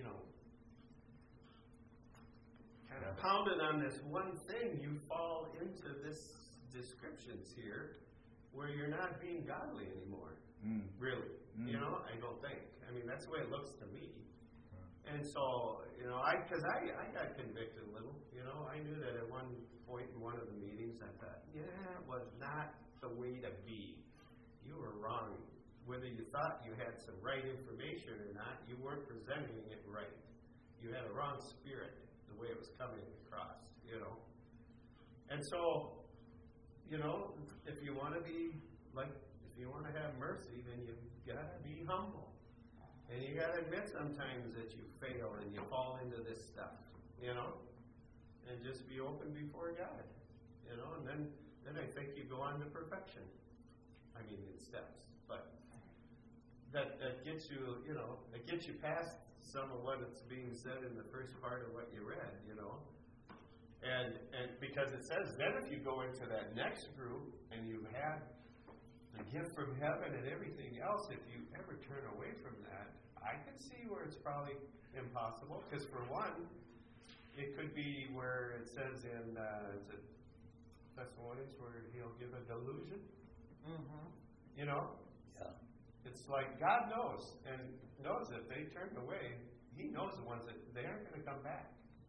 [SPEAKER 6] kind of pounding on this one thing, you fall into this descriptions here where you're not being godly anymore. Really, I don't think. I mean, that's the way it looks to me. And so, because I got convicted a little. I knew that at one point in one of the meetings, I thought, it was not the way to be. You were wrong. Whether you thought you had some right information or not, you weren't presenting it right. You had a wrong spirit, the way it was coming across, And so, if you want to be if you want to have mercy, then you've got to be humble. And you got to admit sometimes that you fail and you fall into this stuff, and just be open before God, and then I think you go on to perfection. I mean, in steps, but that gets you, it gets you past some of what is being said in the first part of what you read, and because it says then if you go into that next group and you've had the gift from heaven and everything else, if you ever turn away from that, I can see where it's probably impossible. Because for one, it could be where it says in Thessalonians where he'll give a delusion.
[SPEAKER 4] Yeah.
[SPEAKER 6] It's like God knows and knows that they turned away. He knows the ones that they aren't going to come back.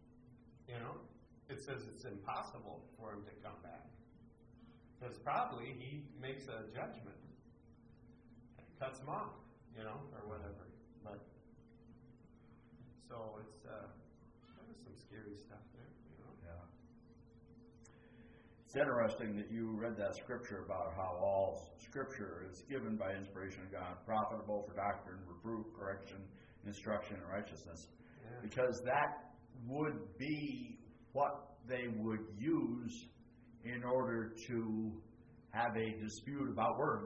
[SPEAKER 6] It says it's impossible for him to come back. Because probably he makes a judgment and cuts them off, or whatever. But so it's kind of some scary stuff there,
[SPEAKER 2] Yeah. It's interesting that you read that scripture about how all scripture is given by inspiration of God, profitable for doctrine, reproof, correction, instruction, and righteousness.
[SPEAKER 6] Yeah.
[SPEAKER 2] Because that would be what they would use in order to have a dispute about words.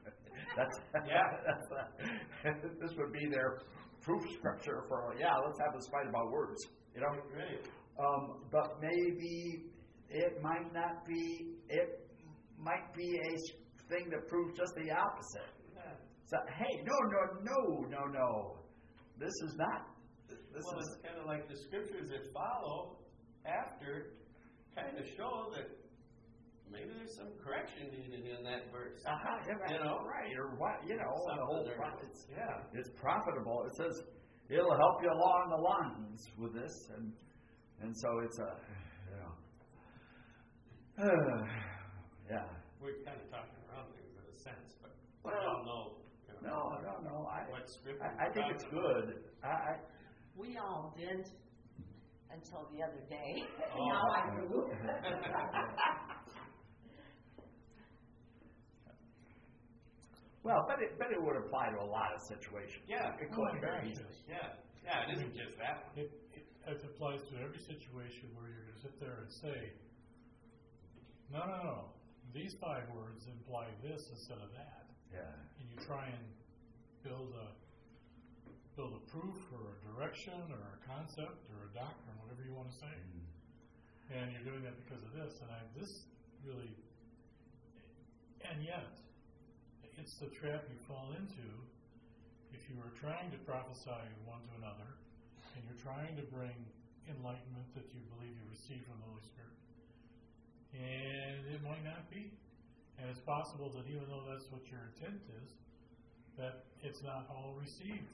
[SPEAKER 2] This would be their proof scripture for, let's have this fight about words.
[SPEAKER 6] Right.
[SPEAKER 2] But maybe it might not be, it might be a thing that proves just the opposite.
[SPEAKER 6] Yeah.
[SPEAKER 2] So, hey, no. This is not.
[SPEAKER 6] It's kind of like the scriptures that follow after kind of show that maybe there's some correction needed in that verse.
[SPEAKER 2] Right. Or what, the whole it's profitable. It says it'll help you along the lines with this, and so it's
[SPEAKER 6] We're kind of talking around things in a sense, but we all know.
[SPEAKER 2] No.
[SPEAKER 6] What scripture?
[SPEAKER 2] I think it's good.
[SPEAKER 5] We all did until the other day.
[SPEAKER 6] Oh.
[SPEAKER 5] Now I do.
[SPEAKER 2] Well, but it would apply to a lot of situations.
[SPEAKER 6] Yeah,
[SPEAKER 2] it could very easily.
[SPEAKER 6] Yeah, it isn't just that one.
[SPEAKER 1] It applies to every situation where you're going to sit there and say, no, these 5 words imply this instead of that.
[SPEAKER 2] Yeah.
[SPEAKER 1] And you try and build a proof or a direction or a concept or a doctrine, whatever you want to say. And you're doing that because of this. And yet, it's the trap you fall into if you are trying to prophesy one to another and you're trying to bring enlightenment that you believe you received from the Holy Spirit. And it might not be. And it's possible that even though that's what your intent is, that it's not all received.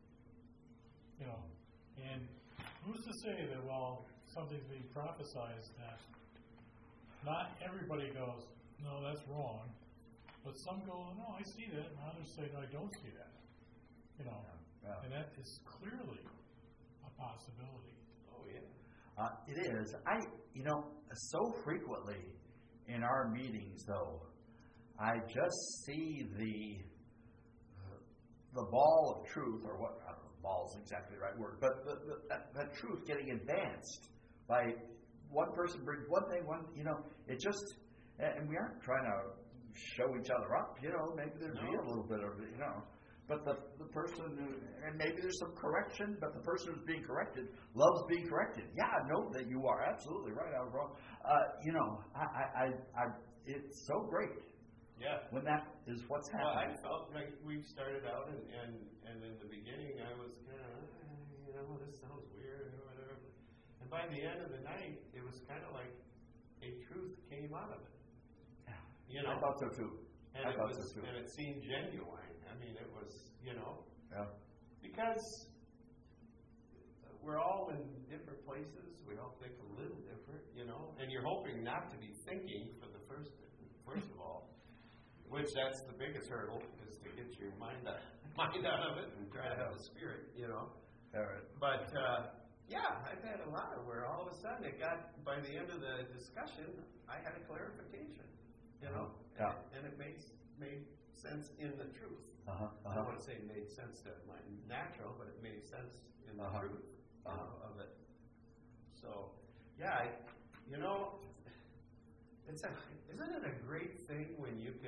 [SPEAKER 1] And who's to say that while something's being prophesied that not everybody goes, no, that's wrong. But some go, no, I see that, and others say, no, I don't see that. And that is clearly a possibility.
[SPEAKER 6] Oh, yeah.
[SPEAKER 2] It is. So frequently in our meetings, though, I just see the ball of truth, or what, I don't know, ball is exactly the right word, but the truth getting advanced by one person brings one thing, it just, and we aren't trying to show each other up, maybe there'd be a little bit of, but the person, and maybe there's some correction, but the person who's being corrected loves being corrected. Yeah, I know that you are absolutely right, I was wrong. it's so great
[SPEAKER 6] Yeah.
[SPEAKER 2] when that is what's
[SPEAKER 6] Well, I
[SPEAKER 2] happening.
[SPEAKER 6] felt like we started out, and in the beginning, I was kind of, this sounds weird or whatever. And by the end of the night, it was kind of like a truth came out of it.
[SPEAKER 2] I thought so too.
[SPEAKER 6] And it seemed genuine. I mean, it was,
[SPEAKER 2] Yeah.
[SPEAKER 6] because we're all in different places. We all think a little different, and you're hoping not to be thinking for the first of all, which that's the biggest hurdle, is to get your mind out of it and try to have the spirit,
[SPEAKER 2] All right.
[SPEAKER 6] But, I've had a lot of where all of a sudden it got, by the end of the discussion, I had a clarification,
[SPEAKER 2] Yeah.
[SPEAKER 6] and it made sense in the truth.
[SPEAKER 2] Uh-huh.
[SPEAKER 6] I don't want to say it made sense to my natural, but it made sense in the truth of it. So, isn't it a great thing when you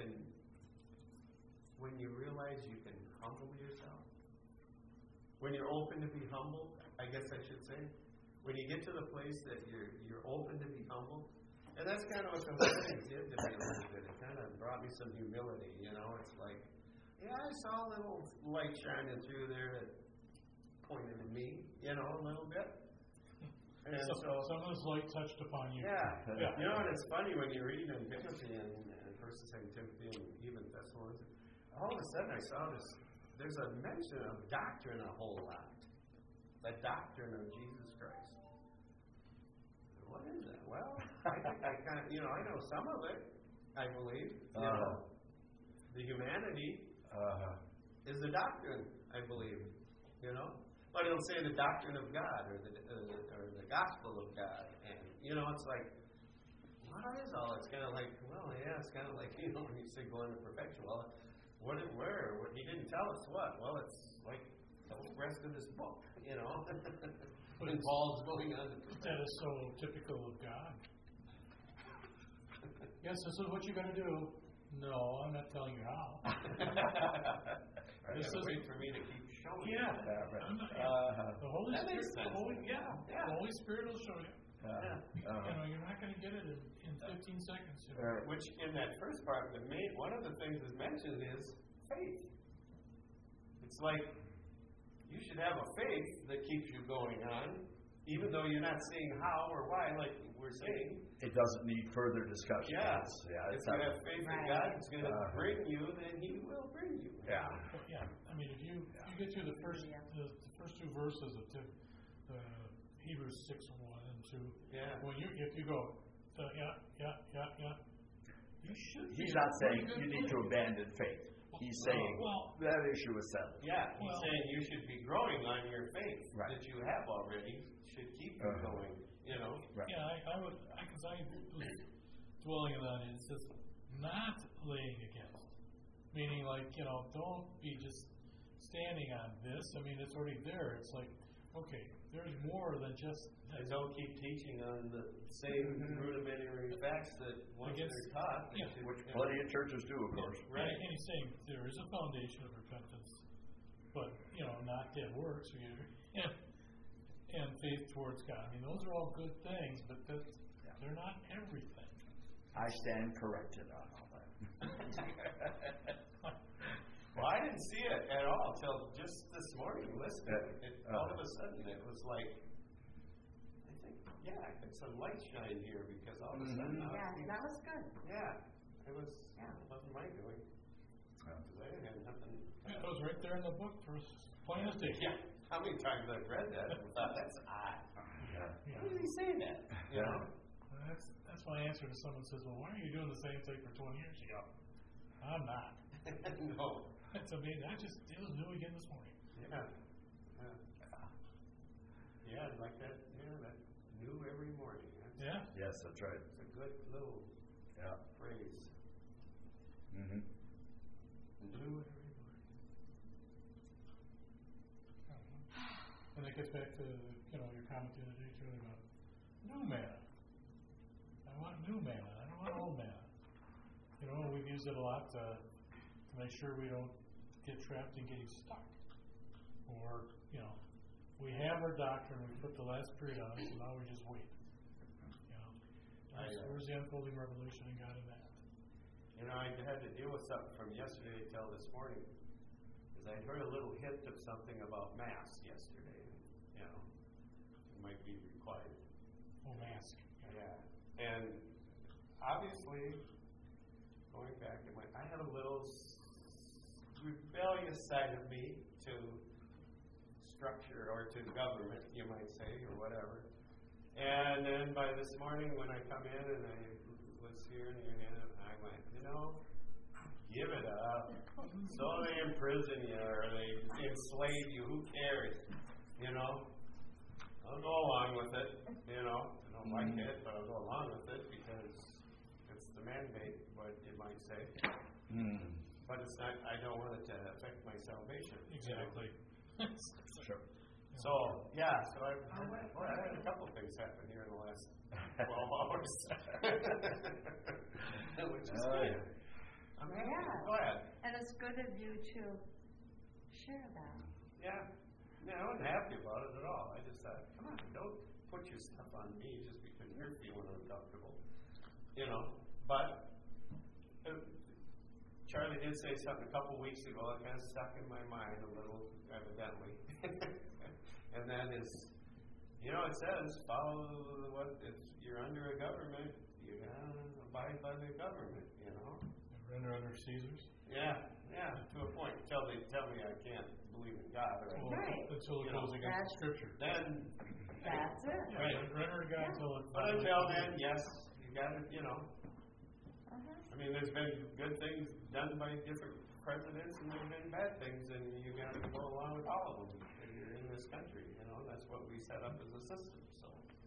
[SPEAKER 6] realize you can humble yourself? When you're open to be humbled, I guess I should say. When you get to the place that you're open to be humbled. And that's kind of what the whole thing did to me a little bit. It kind of brought me some humility, It's like, I saw a little light shining through there that pointed at me, a little bit. And so
[SPEAKER 1] some of this light touched upon you.
[SPEAKER 6] Yeah. And it's funny when you read in Timothy and 1st and 2nd Timothy and even Thessalonians, all of a sudden I saw this. There's a mention of doctrine a whole lot. The doctrine of Jesus Christ. What is that? Well, I think I kind of, I know some of it, I believe. The humanity is the doctrine, I believe. But it'll say the doctrine of God or the gospel of God. And, it's like, what is all? It's kind of like, it's kind of like, when you say going to perfection. Well, where? He didn't tell us what. Well, it's like the whole rest of this book, When Paul's going on to perfection.
[SPEAKER 1] That is so typical of God. Yes, this is what you're going to do. No, I'm not telling you how.
[SPEAKER 6] This is wait for me to keep showing.
[SPEAKER 1] Yeah. The Holy Spirit. The Holy Spirit will show you. You're not going to get it in 15 seconds.
[SPEAKER 6] Which in that first part, one of the things that's mentioned is faith. It's like you should have a faith that keeps you going on, even though you're not seeing how or why, like we're saying.
[SPEAKER 2] It doesn't need further discussion.
[SPEAKER 6] Yeah. If you have faith in God, it's going to bring you, then He will bring you.
[SPEAKER 2] Yeah.
[SPEAKER 1] I mean, if you get through the first two verses of Hebrews 6:1 and 2. When if you go, you should.
[SPEAKER 2] He's not saying you need to abandon faith. He's saying that issue is settled.
[SPEAKER 6] Yeah, he's saying you should be growing on your faith that you have already. Should keep you going.
[SPEAKER 2] Right.
[SPEAKER 1] Yeah, I was dwelling on that. It says not laying against, meaning like don't be just standing on this. I mean, it's already there. It's like, okay, there's more than just.
[SPEAKER 6] And don't keep teaching on the same rudimentary facts that once they're taught.
[SPEAKER 2] Which plenty of churches do, of course.
[SPEAKER 1] Right. And he's saying there is a foundation of repentance, but not dead works. And faith towards God. I mean, those are all good things, but they're not everything.
[SPEAKER 2] I stand corrected on all that.
[SPEAKER 6] Well, I didn't see it at all till just this morning listening. All of a sudden, it was like, I think, I got some light shine here because all of a sudden,
[SPEAKER 5] that was good.
[SPEAKER 6] Yeah, it was. It wasn't my doing. Because I didn't have nothing.
[SPEAKER 1] It was right there in the book for plain as day.
[SPEAKER 6] Yeah. How many times I've read that and thought that's odd. Why did he say that?
[SPEAKER 1] That's my answer to someone who says, "Well, why are you doing the same thing for 20 years ago?" I'm not.
[SPEAKER 6] No.
[SPEAKER 1] That's amazing. It was new again this morning.
[SPEAKER 6] Yeah, like that. Yeah, that new every morning.
[SPEAKER 2] Yes, that's right.
[SPEAKER 6] It's a good little phrase.
[SPEAKER 2] Mm-hmm.
[SPEAKER 6] New every morning.
[SPEAKER 1] And that gets back to your comment the other day too about new manna. I want new manna. I don't want old manna. We've used it a lot to make sure we don't get trapped in getting stuck. Or we have our doctrine. We put the last period on it, so now we just wait. Where's the unfolding revelation in God in that?
[SPEAKER 6] I had to deal with something from yesterday till this morning. Because I heard a little hint of something about masks yesterday. It might be required.
[SPEAKER 1] Oh, mask.
[SPEAKER 6] Yeah. And obviously, going back to I had a little rebellious side of me to structure or to government, you might say, or whatever. And then by this morning when I come in and I was here in your hand, I went, give it up. So they imprison you or they enslave you. Who cares? I'll go along with it. I don't like it, but I'll go along with it because it's the mandate, what you might say. But it's not. I don't want it to affect my salvation.
[SPEAKER 1] Exactly.
[SPEAKER 2] Sure.
[SPEAKER 6] So I had a couple things happen here in the last 12 hours, which is good. I'm glad.
[SPEAKER 5] And it's good of you to share that.
[SPEAKER 6] Yeah. I wasn't happy about it at all. I just thought, come on, don't put your stuff on me just because you're feeling uncomfortable. But Charlie did say something a couple weeks ago that kind of stuck in my mind a little, evidently. And that is, it says, follow if you're under a government, you gotta abide by the government,
[SPEAKER 1] Render under Caesar's?
[SPEAKER 6] Yeah, to a point. Tell me I can't believe in God.
[SPEAKER 5] Right.
[SPEAKER 1] Until it goes against the Scripture.
[SPEAKER 6] Then.
[SPEAKER 5] That's it.
[SPEAKER 1] Right. Render to God until it.
[SPEAKER 6] But until then, yes, you got to, I mean, there's been good things done by different presidents, and there's been bad things, and you got to go along with all of them if you're in this country. That's what we set up as a system. So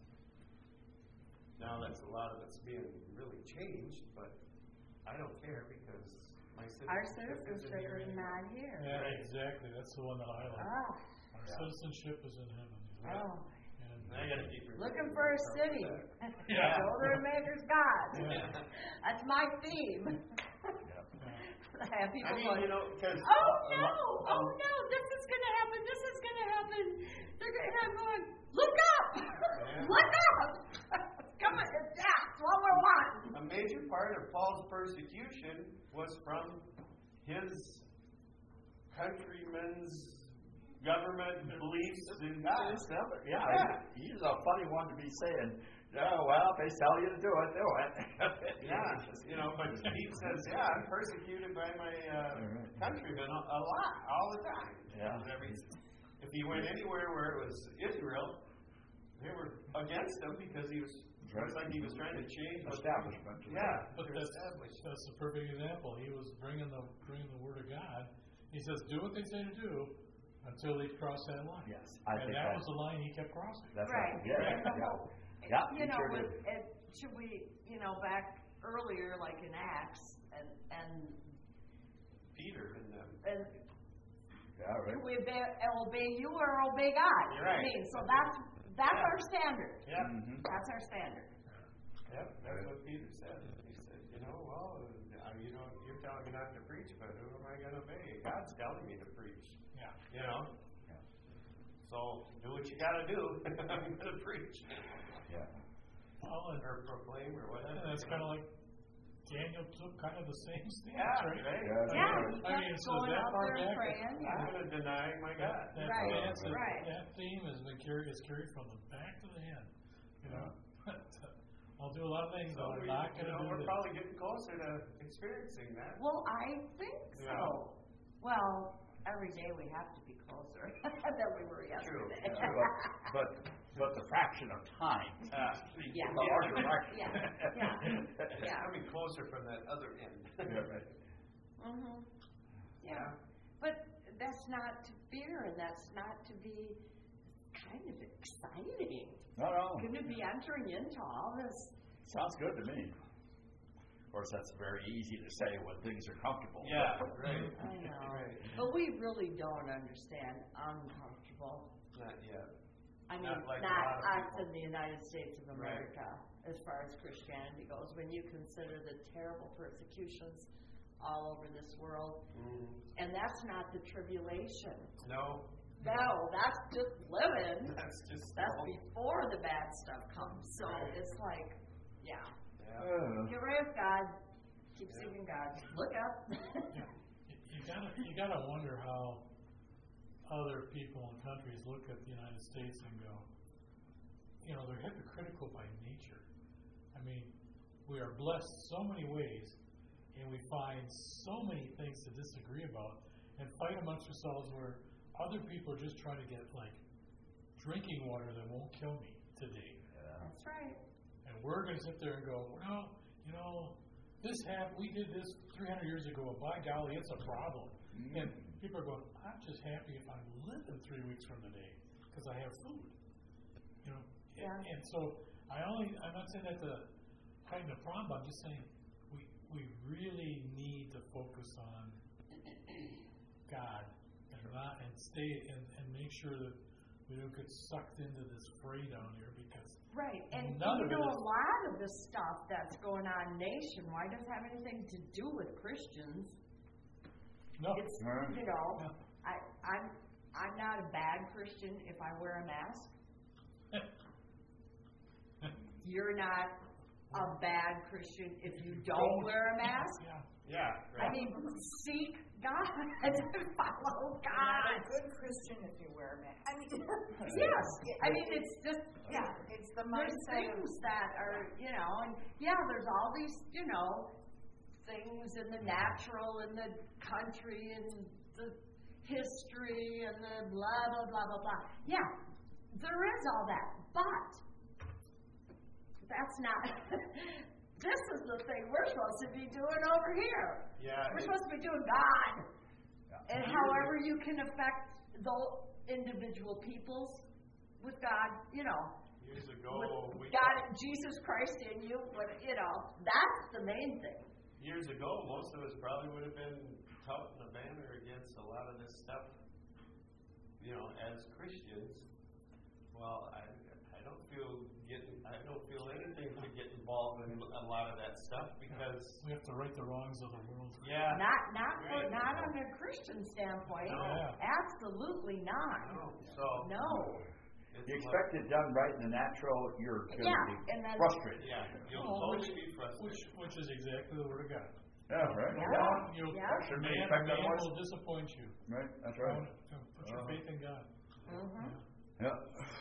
[SPEAKER 6] now that's a lot of it's being really changed, but I don't care because
[SPEAKER 5] our citizenship is not here.
[SPEAKER 1] Yeah, exactly. That's the one that I like. Our citizenship is in heaven.
[SPEAKER 5] Oh.
[SPEAKER 6] I got to keep
[SPEAKER 5] looking for a city. Builder and maker's God. That's my theme. Have people going, oh no, this is going to happen. This is going to happen. They're going to have going, look up. Look up. Come on, that's what we want.
[SPEAKER 6] A major part of Paul's persecution was from his countrymen's government beliefs in God.
[SPEAKER 2] He's a funny one to be saying, if they tell you to do it, do it.
[SPEAKER 6] But he says, I'm persecuted by my countrymen a lot, all the time. If he went anywhere where it was Israel, they were against him because he was like he was trying to change
[SPEAKER 2] establishment.
[SPEAKER 1] But that's the perfect example. He was bringing the Word of God. He says, do what they say to do until they cross that line.
[SPEAKER 2] Yes,
[SPEAKER 1] and that was the line he kept crossing.
[SPEAKER 2] That's right.
[SPEAKER 5] Should we, back earlier, like in Acts, and
[SPEAKER 6] Peter and them.
[SPEAKER 5] And
[SPEAKER 2] right.
[SPEAKER 5] we obey you or obey God?
[SPEAKER 6] Right.
[SPEAKER 5] I mean, so that's our standard.
[SPEAKER 6] Yeah.
[SPEAKER 5] That's our standard.
[SPEAKER 6] Yep, that's what Peter said. He said, you're telling me not to preach, but who am I going to obey? God's telling me to preach.
[SPEAKER 1] Yeah.
[SPEAKER 6] So do what you got to do. I'm going to preach.
[SPEAKER 2] Yeah.
[SPEAKER 6] Or proclaim or whatever.
[SPEAKER 1] And that's kind of like Daniel took kind of the same stance,
[SPEAKER 6] right?
[SPEAKER 5] I
[SPEAKER 1] mean, so
[SPEAKER 5] going
[SPEAKER 1] that
[SPEAKER 5] out
[SPEAKER 1] part
[SPEAKER 5] there and
[SPEAKER 1] back,
[SPEAKER 5] praying.
[SPEAKER 6] I'm going to deny my God.
[SPEAKER 1] That theme has been carried from the back to the end. I'll do a lot of things, but we're not going to do
[SPEAKER 6] we're
[SPEAKER 1] this.
[SPEAKER 6] probably getting closer to experiencing that.
[SPEAKER 5] Well, I think so. Well, every day we have to be closer than we were yesterday.
[SPEAKER 2] True. But the fraction of time.
[SPEAKER 5] The
[SPEAKER 2] larger fraction.
[SPEAKER 6] Coming closer from that other end.
[SPEAKER 5] But that's not to fear, and that's not to be kind of exciting.
[SPEAKER 2] No.
[SPEAKER 5] Couldn't it be entering into all this?
[SPEAKER 2] Sounds good to me. Of course, that's very easy to say when things are comfortable.
[SPEAKER 6] Yeah, right.
[SPEAKER 5] I know. But we really don't understand uncomfortable.
[SPEAKER 6] Not yet.
[SPEAKER 5] I mean, not us in the United States of America, as far as Christianity goes. When you consider the terrible persecutions all over this world, and that's not the tribulation.
[SPEAKER 6] No,
[SPEAKER 5] that's just living.
[SPEAKER 6] That's
[SPEAKER 5] before the bad stuff comes. So it's like, get rid of God. Keep seeking God. Look up.
[SPEAKER 1] You gotta wonder how other people and countries look at the United States and go, they're hypocritical by nature. I mean, we are blessed so many ways, and we find so many things to disagree about and fight amongst ourselves where other people are just trying to get, like, drinking water that won't kill me today.
[SPEAKER 5] That's right.
[SPEAKER 1] And we're going to sit there and go, well, we did this 300 years ago. By golly, it's a problem. Mm-hmm. And people are going, I'm just happy if I'm living 3 weeks from today because I have food.
[SPEAKER 5] Yeah.
[SPEAKER 1] And so I'm not saying that to heighten the problem. I'm just saying we really need to focus on God and stay and make sure that we don't get sucked into this fray down here because
[SPEAKER 5] right. And
[SPEAKER 1] none of it
[SPEAKER 5] a lot of the stuff that's going on nationwide doesn't have anything to do with Christians.
[SPEAKER 1] No.
[SPEAKER 5] It's I'm not a bad Christian if I wear a mask. You're not a bad Christian if you don't wear a mask.
[SPEAKER 6] Yeah. Right.
[SPEAKER 5] I mean, seek God, follow God.
[SPEAKER 3] You're a good Christian if you wear a mask. I mean,
[SPEAKER 5] yes. I mean, it's just
[SPEAKER 3] it's the
[SPEAKER 5] there's
[SPEAKER 3] mindset
[SPEAKER 5] things that are and there's all these things in the natural and the country and the history and the blah blah blah blah blah. Yeah, there is all that, but that's not. This is the thing we're supposed to be doing over here.
[SPEAKER 6] Yeah,
[SPEAKER 5] we're supposed to be doing God. Yeah. And however you can affect those individual peoples with God,
[SPEAKER 6] Years ago,
[SPEAKER 5] God, Jesus Christ in you, that's the main thing.
[SPEAKER 6] Years ago, most of us probably would have been touting a banner against a lot of this stuff, as Christians. Well, I don't feel anything to get involved in a lot of that stuff because
[SPEAKER 1] we have to right the wrongs of the world.
[SPEAKER 6] Yeah.
[SPEAKER 5] Not on a Christian standpoint.
[SPEAKER 6] No.
[SPEAKER 5] Absolutely not.
[SPEAKER 6] No.
[SPEAKER 2] You expect it done right in the natural, you're going to be frustrated.
[SPEAKER 6] Yeah, you'll totally be frustrated.
[SPEAKER 1] Which is exactly the Word of God.
[SPEAKER 2] Yeah, right.
[SPEAKER 1] Man will disappoint you.
[SPEAKER 2] Right, that's right.
[SPEAKER 1] Put your faith in God.
[SPEAKER 5] Mm-hmm.
[SPEAKER 2] Yeah.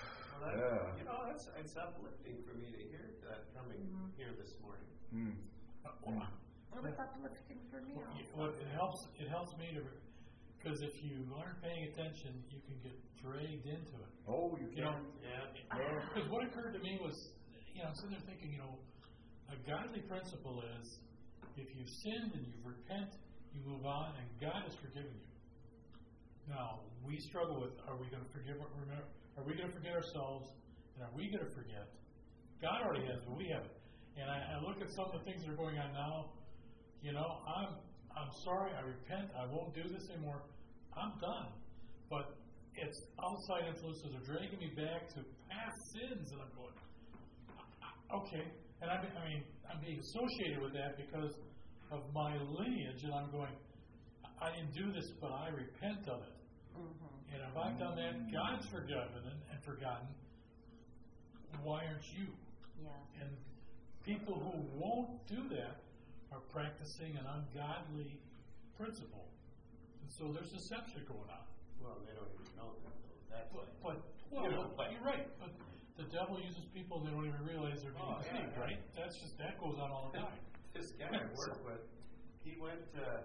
[SPEAKER 6] It's uplifting for me to hear that coming here this morning.
[SPEAKER 5] Well, it's uplifting for me.
[SPEAKER 1] Well, it helps me to, because if you aren't paying attention, you can get dragged into it.
[SPEAKER 2] Oh, you can.
[SPEAKER 1] Because what occurred to me was, I'm sitting there thinking, a godly principle is, if you've sinned and you repent, you move on, and God has forgiven you. Now, we struggle with, are we going to forgive? Are we going to forget ourselves? And are we going to forget? God already has, but we haven't. And I look at some of the things that are going on now. I'm sorry. I repent. I won't do this anymore. I'm done. But it's outside influences are dragging me back to past sins, and I'm going, okay. And I'm being associated with that because of my lineage, and I'm going, I didn't do this, but I repent of it.
[SPEAKER 5] Mm-hmm.
[SPEAKER 1] And if I've done that, God's forgiven and forgotten. Why aren't you?
[SPEAKER 5] Yeah.
[SPEAKER 1] And people who won't do that are practicing an ungodly principle. And so there's deception going on.
[SPEAKER 6] Well, they don't even know that, though. That's
[SPEAKER 1] you're right. But the devil uses people they don't even realize they're being deceived, right? That goes on all the time.
[SPEAKER 6] This guy I work with, he went to,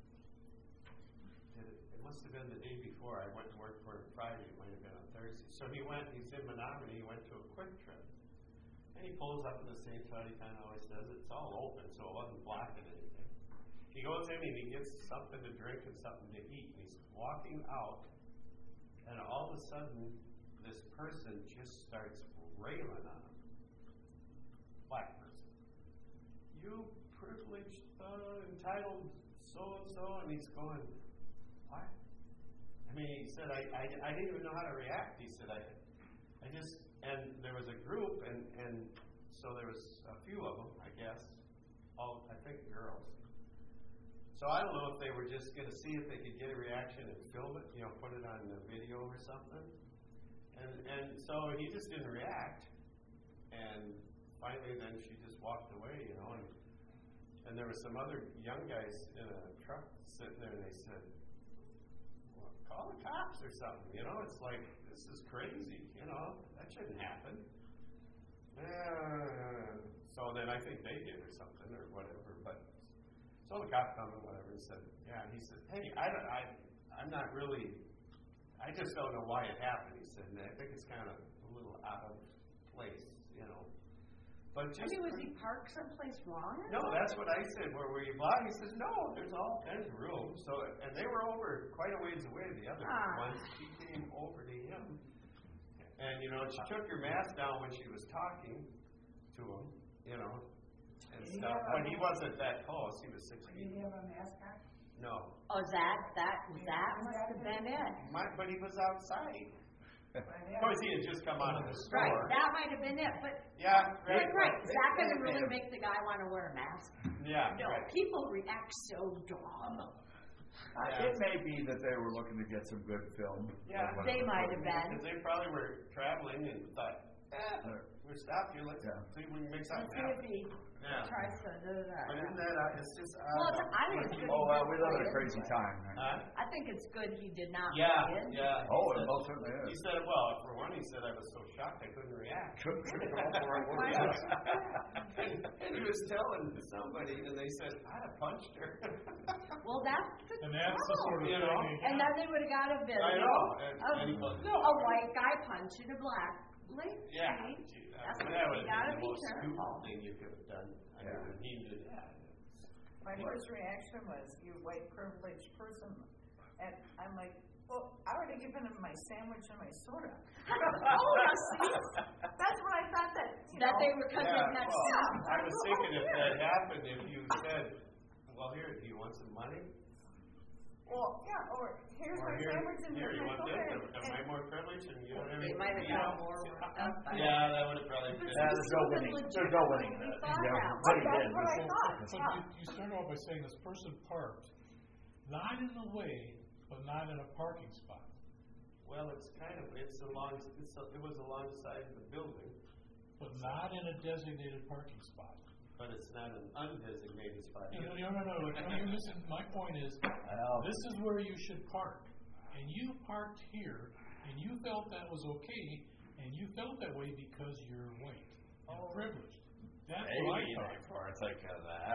[SPEAKER 6] it must have been the day before I went to work for him Friday, it might have been on Thursday. So he's in Menominee, he went to a Quick Trip. And he pulls up in the same spot he kind of always does. It's all open, so it wasn't blocking anything. He goes in and he gets something to drink and something to eat. And he's walking out, and all of a sudden, this person just starts railing on him. Black person. You privileged, entitled so-and-so. And he's going, what? I mean, he said, I didn't even know how to react. He said, and there was a group, and so there was a few of them, I guess, all, I think, girls. So I don't know if they were just going to see if they could get a reaction and film it, put it on the video or something. And so he just didn't react. And finally then she just walked away, And there were some other young guys in a truck sitting there, and they said, well, call the cops or something. You know, it's like, this is crazy. You know, that shouldn't happen. So then I think they did or something or whatever. But so the cop come and whatever and said, yeah. And he said, hey, I'm not really. I just don't know why it happened. He said, and I think it's kind of a little out of place, you know. But just
[SPEAKER 5] was he parked someplace wrong?
[SPEAKER 6] no, that's what I said. Where were you blind? He says, no, there's all kinds of rooms. So, and they were over quite a ways away. The other ones, she came over to him, and you know, she took her mask down when she was talking to him, you know, and stuff. But he wasn't that close. He was 6 feet.
[SPEAKER 7] Did he have a mask on?
[SPEAKER 6] No.
[SPEAKER 5] Oh, that must have been it.
[SPEAKER 6] But he was outside. Of course, he had just come out of the store.
[SPEAKER 5] Right, that might have been it. But
[SPEAKER 6] yeah, right.
[SPEAKER 5] Is that going to really make the guy want to wear a mask?
[SPEAKER 6] Yeah,
[SPEAKER 5] no.
[SPEAKER 6] right.
[SPEAKER 5] People react so dumb.
[SPEAKER 2] It may be that they were looking to get some good film.
[SPEAKER 6] Yeah,
[SPEAKER 5] they might have been.
[SPEAKER 6] Because they probably were traveling and thought, we'll stop you. Let's see if we can make something happen.
[SPEAKER 5] Tries to do that.
[SPEAKER 6] But isn't that, it's just,
[SPEAKER 5] well, I think it's good.
[SPEAKER 2] We live in a crazy time. Right?
[SPEAKER 5] I think it's good he did not.
[SPEAKER 6] Yeah.
[SPEAKER 2] Oh, it most certainly is.
[SPEAKER 6] He said, well, for one, he said I was so shocked I couldn't react.
[SPEAKER 2] Couldn't go for it.
[SPEAKER 6] And he was telling somebody, and they said, I'd have punched her.
[SPEAKER 5] Well, that's the
[SPEAKER 1] And that's the sort of
[SPEAKER 6] you know.
[SPEAKER 1] thing.
[SPEAKER 5] And then they would have got a video.
[SPEAKER 6] I know.
[SPEAKER 5] A white guy punching a black lady.
[SPEAKER 6] Yeah.
[SPEAKER 5] That's
[SPEAKER 6] that would
[SPEAKER 5] you
[SPEAKER 6] have
[SPEAKER 5] gotta
[SPEAKER 6] been the
[SPEAKER 5] be
[SPEAKER 6] most stupid
[SPEAKER 5] careful.
[SPEAKER 6] thing you could have done. I mean, when he did that.
[SPEAKER 7] My first reaction was, you white privileged person. And I'm like, well, I would have given him my sandwich and my soda. See? That's what I thought that,
[SPEAKER 5] That they were cutting that stuff.
[SPEAKER 6] I was thinking if that happened, if you said, well, here, do you want some money?
[SPEAKER 7] Well, yeah, or here's my sandwich and
[SPEAKER 6] here, you
[SPEAKER 7] my
[SPEAKER 6] want
[SPEAKER 7] soda.
[SPEAKER 6] this? Am I more privileged? And you know what I mean?
[SPEAKER 5] They might have got more worked up.
[SPEAKER 6] Yeah, that would have probably been.
[SPEAKER 2] There's no winning. There's no winning in that.
[SPEAKER 7] That's what I thought.
[SPEAKER 1] But you start off by saying this person parked not in the way, but not in a parking spot.
[SPEAKER 6] Well, it was alongside the building.
[SPEAKER 1] But not in a designated parking spot.
[SPEAKER 6] But it's not an undesignated spot.
[SPEAKER 1] No. You're missing. My point is, this is where you should park. And you parked here, and you felt that was okay, and you felt that way because you're white and privileged. That's what I thought.
[SPEAKER 2] Think of that.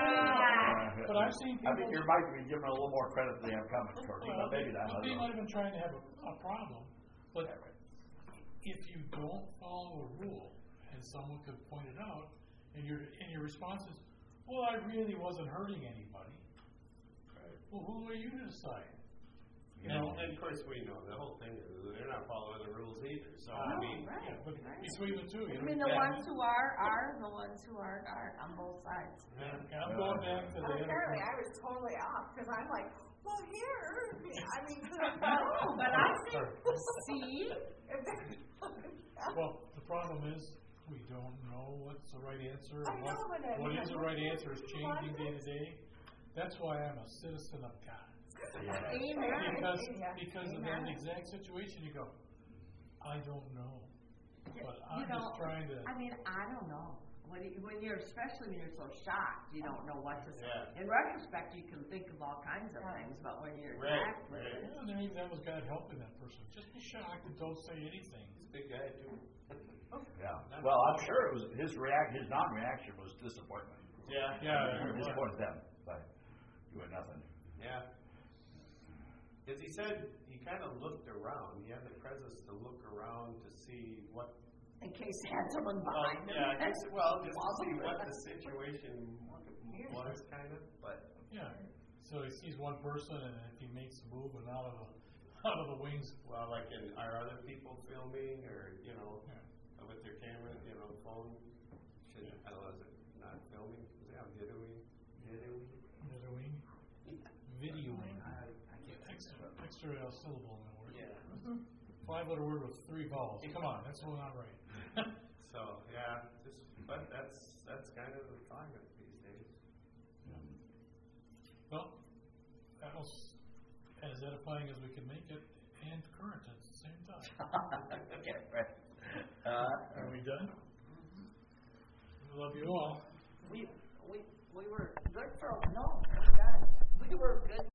[SPEAKER 1] But I've seen people.
[SPEAKER 2] I think you might be giving a little more credit to the coming, Courtney, but maybe not.
[SPEAKER 1] They might have been trying to have a problem. But if you don't follow a rule, and someone could point it out, and your response is, well, I really wasn't hurting anybody. Right. Well, who are you to decide?
[SPEAKER 6] And of course we know the whole thing is they're not following the rules either. So I mean,
[SPEAKER 5] right.
[SPEAKER 1] But between the two,
[SPEAKER 5] I mean, the ones who are, the ones who aren't on both sides.
[SPEAKER 1] Yeah, I'm going back to the
[SPEAKER 7] apparently I was totally off because I'm like, well, here, I mean,
[SPEAKER 5] no, but I think, see?
[SPEAKER 1] Well, the problem is we don't know what's the right answer.
[SPEAKER 7] I know,
[SPEAKER 1] What is the right answer is changing day to day. That's why I'm a citizen of God. Because of that exact situation, you go, I don't know, but I'm just trying to.
[SPEAKER 5] I mean, I don't know. Especially when you're so shocked, you don't know what to say.
[SPEAKER 6] Yeah.
[SPEAKER 5] In retrospect, you can think of all kinds of things, but when you're
[SPEAKER 6] Right.
[SPEAKER 1] And maybe that was God helping that person. Just be shocked and don't say anything.
[SPEAKER 6] He's a big guy too.
[SPEAKER 2] Yeah. Well, I'm sure it was his non-reaction was disappointment.
[SPEAKER 6] Yeah.
[SPEAKER 2] It disappointed them by doing nothing.
[SPEAKER 6] Yeah. Because he said he kind of looked around. He had the presence to look around to see what.
[SPEAKER 5] In case he had someone behind him.
[SPEAKER 6] Yeah, just to see what the situation was, kind of. But
[SPEAKER 1] yeah. So he sees one person, and if he makes a move and out of the wings.
[SPEAKER 6] Well, like are other people filming or with their camera, phone? Is it not filming? Yeah, videoing.
[SPEAKER 1] Videoing. Extra syllable in the word.
[SPEAKER 6] Yeah.
[SPEAKER 1] 5-letter word with 3 vowels. Come on, that's not right.
[SPEAKER 6] So yeah, but that's kind of the climate these days.
[SPEAKER 1] Yeah. Well, that was as edifying as we could make it, and current at the same time.
[SPEAKER 2] Okay, right.
[SPEAKER 1] Are we done? We love you all.
[SPEAKER 5] we were good for, no, thank God, we were good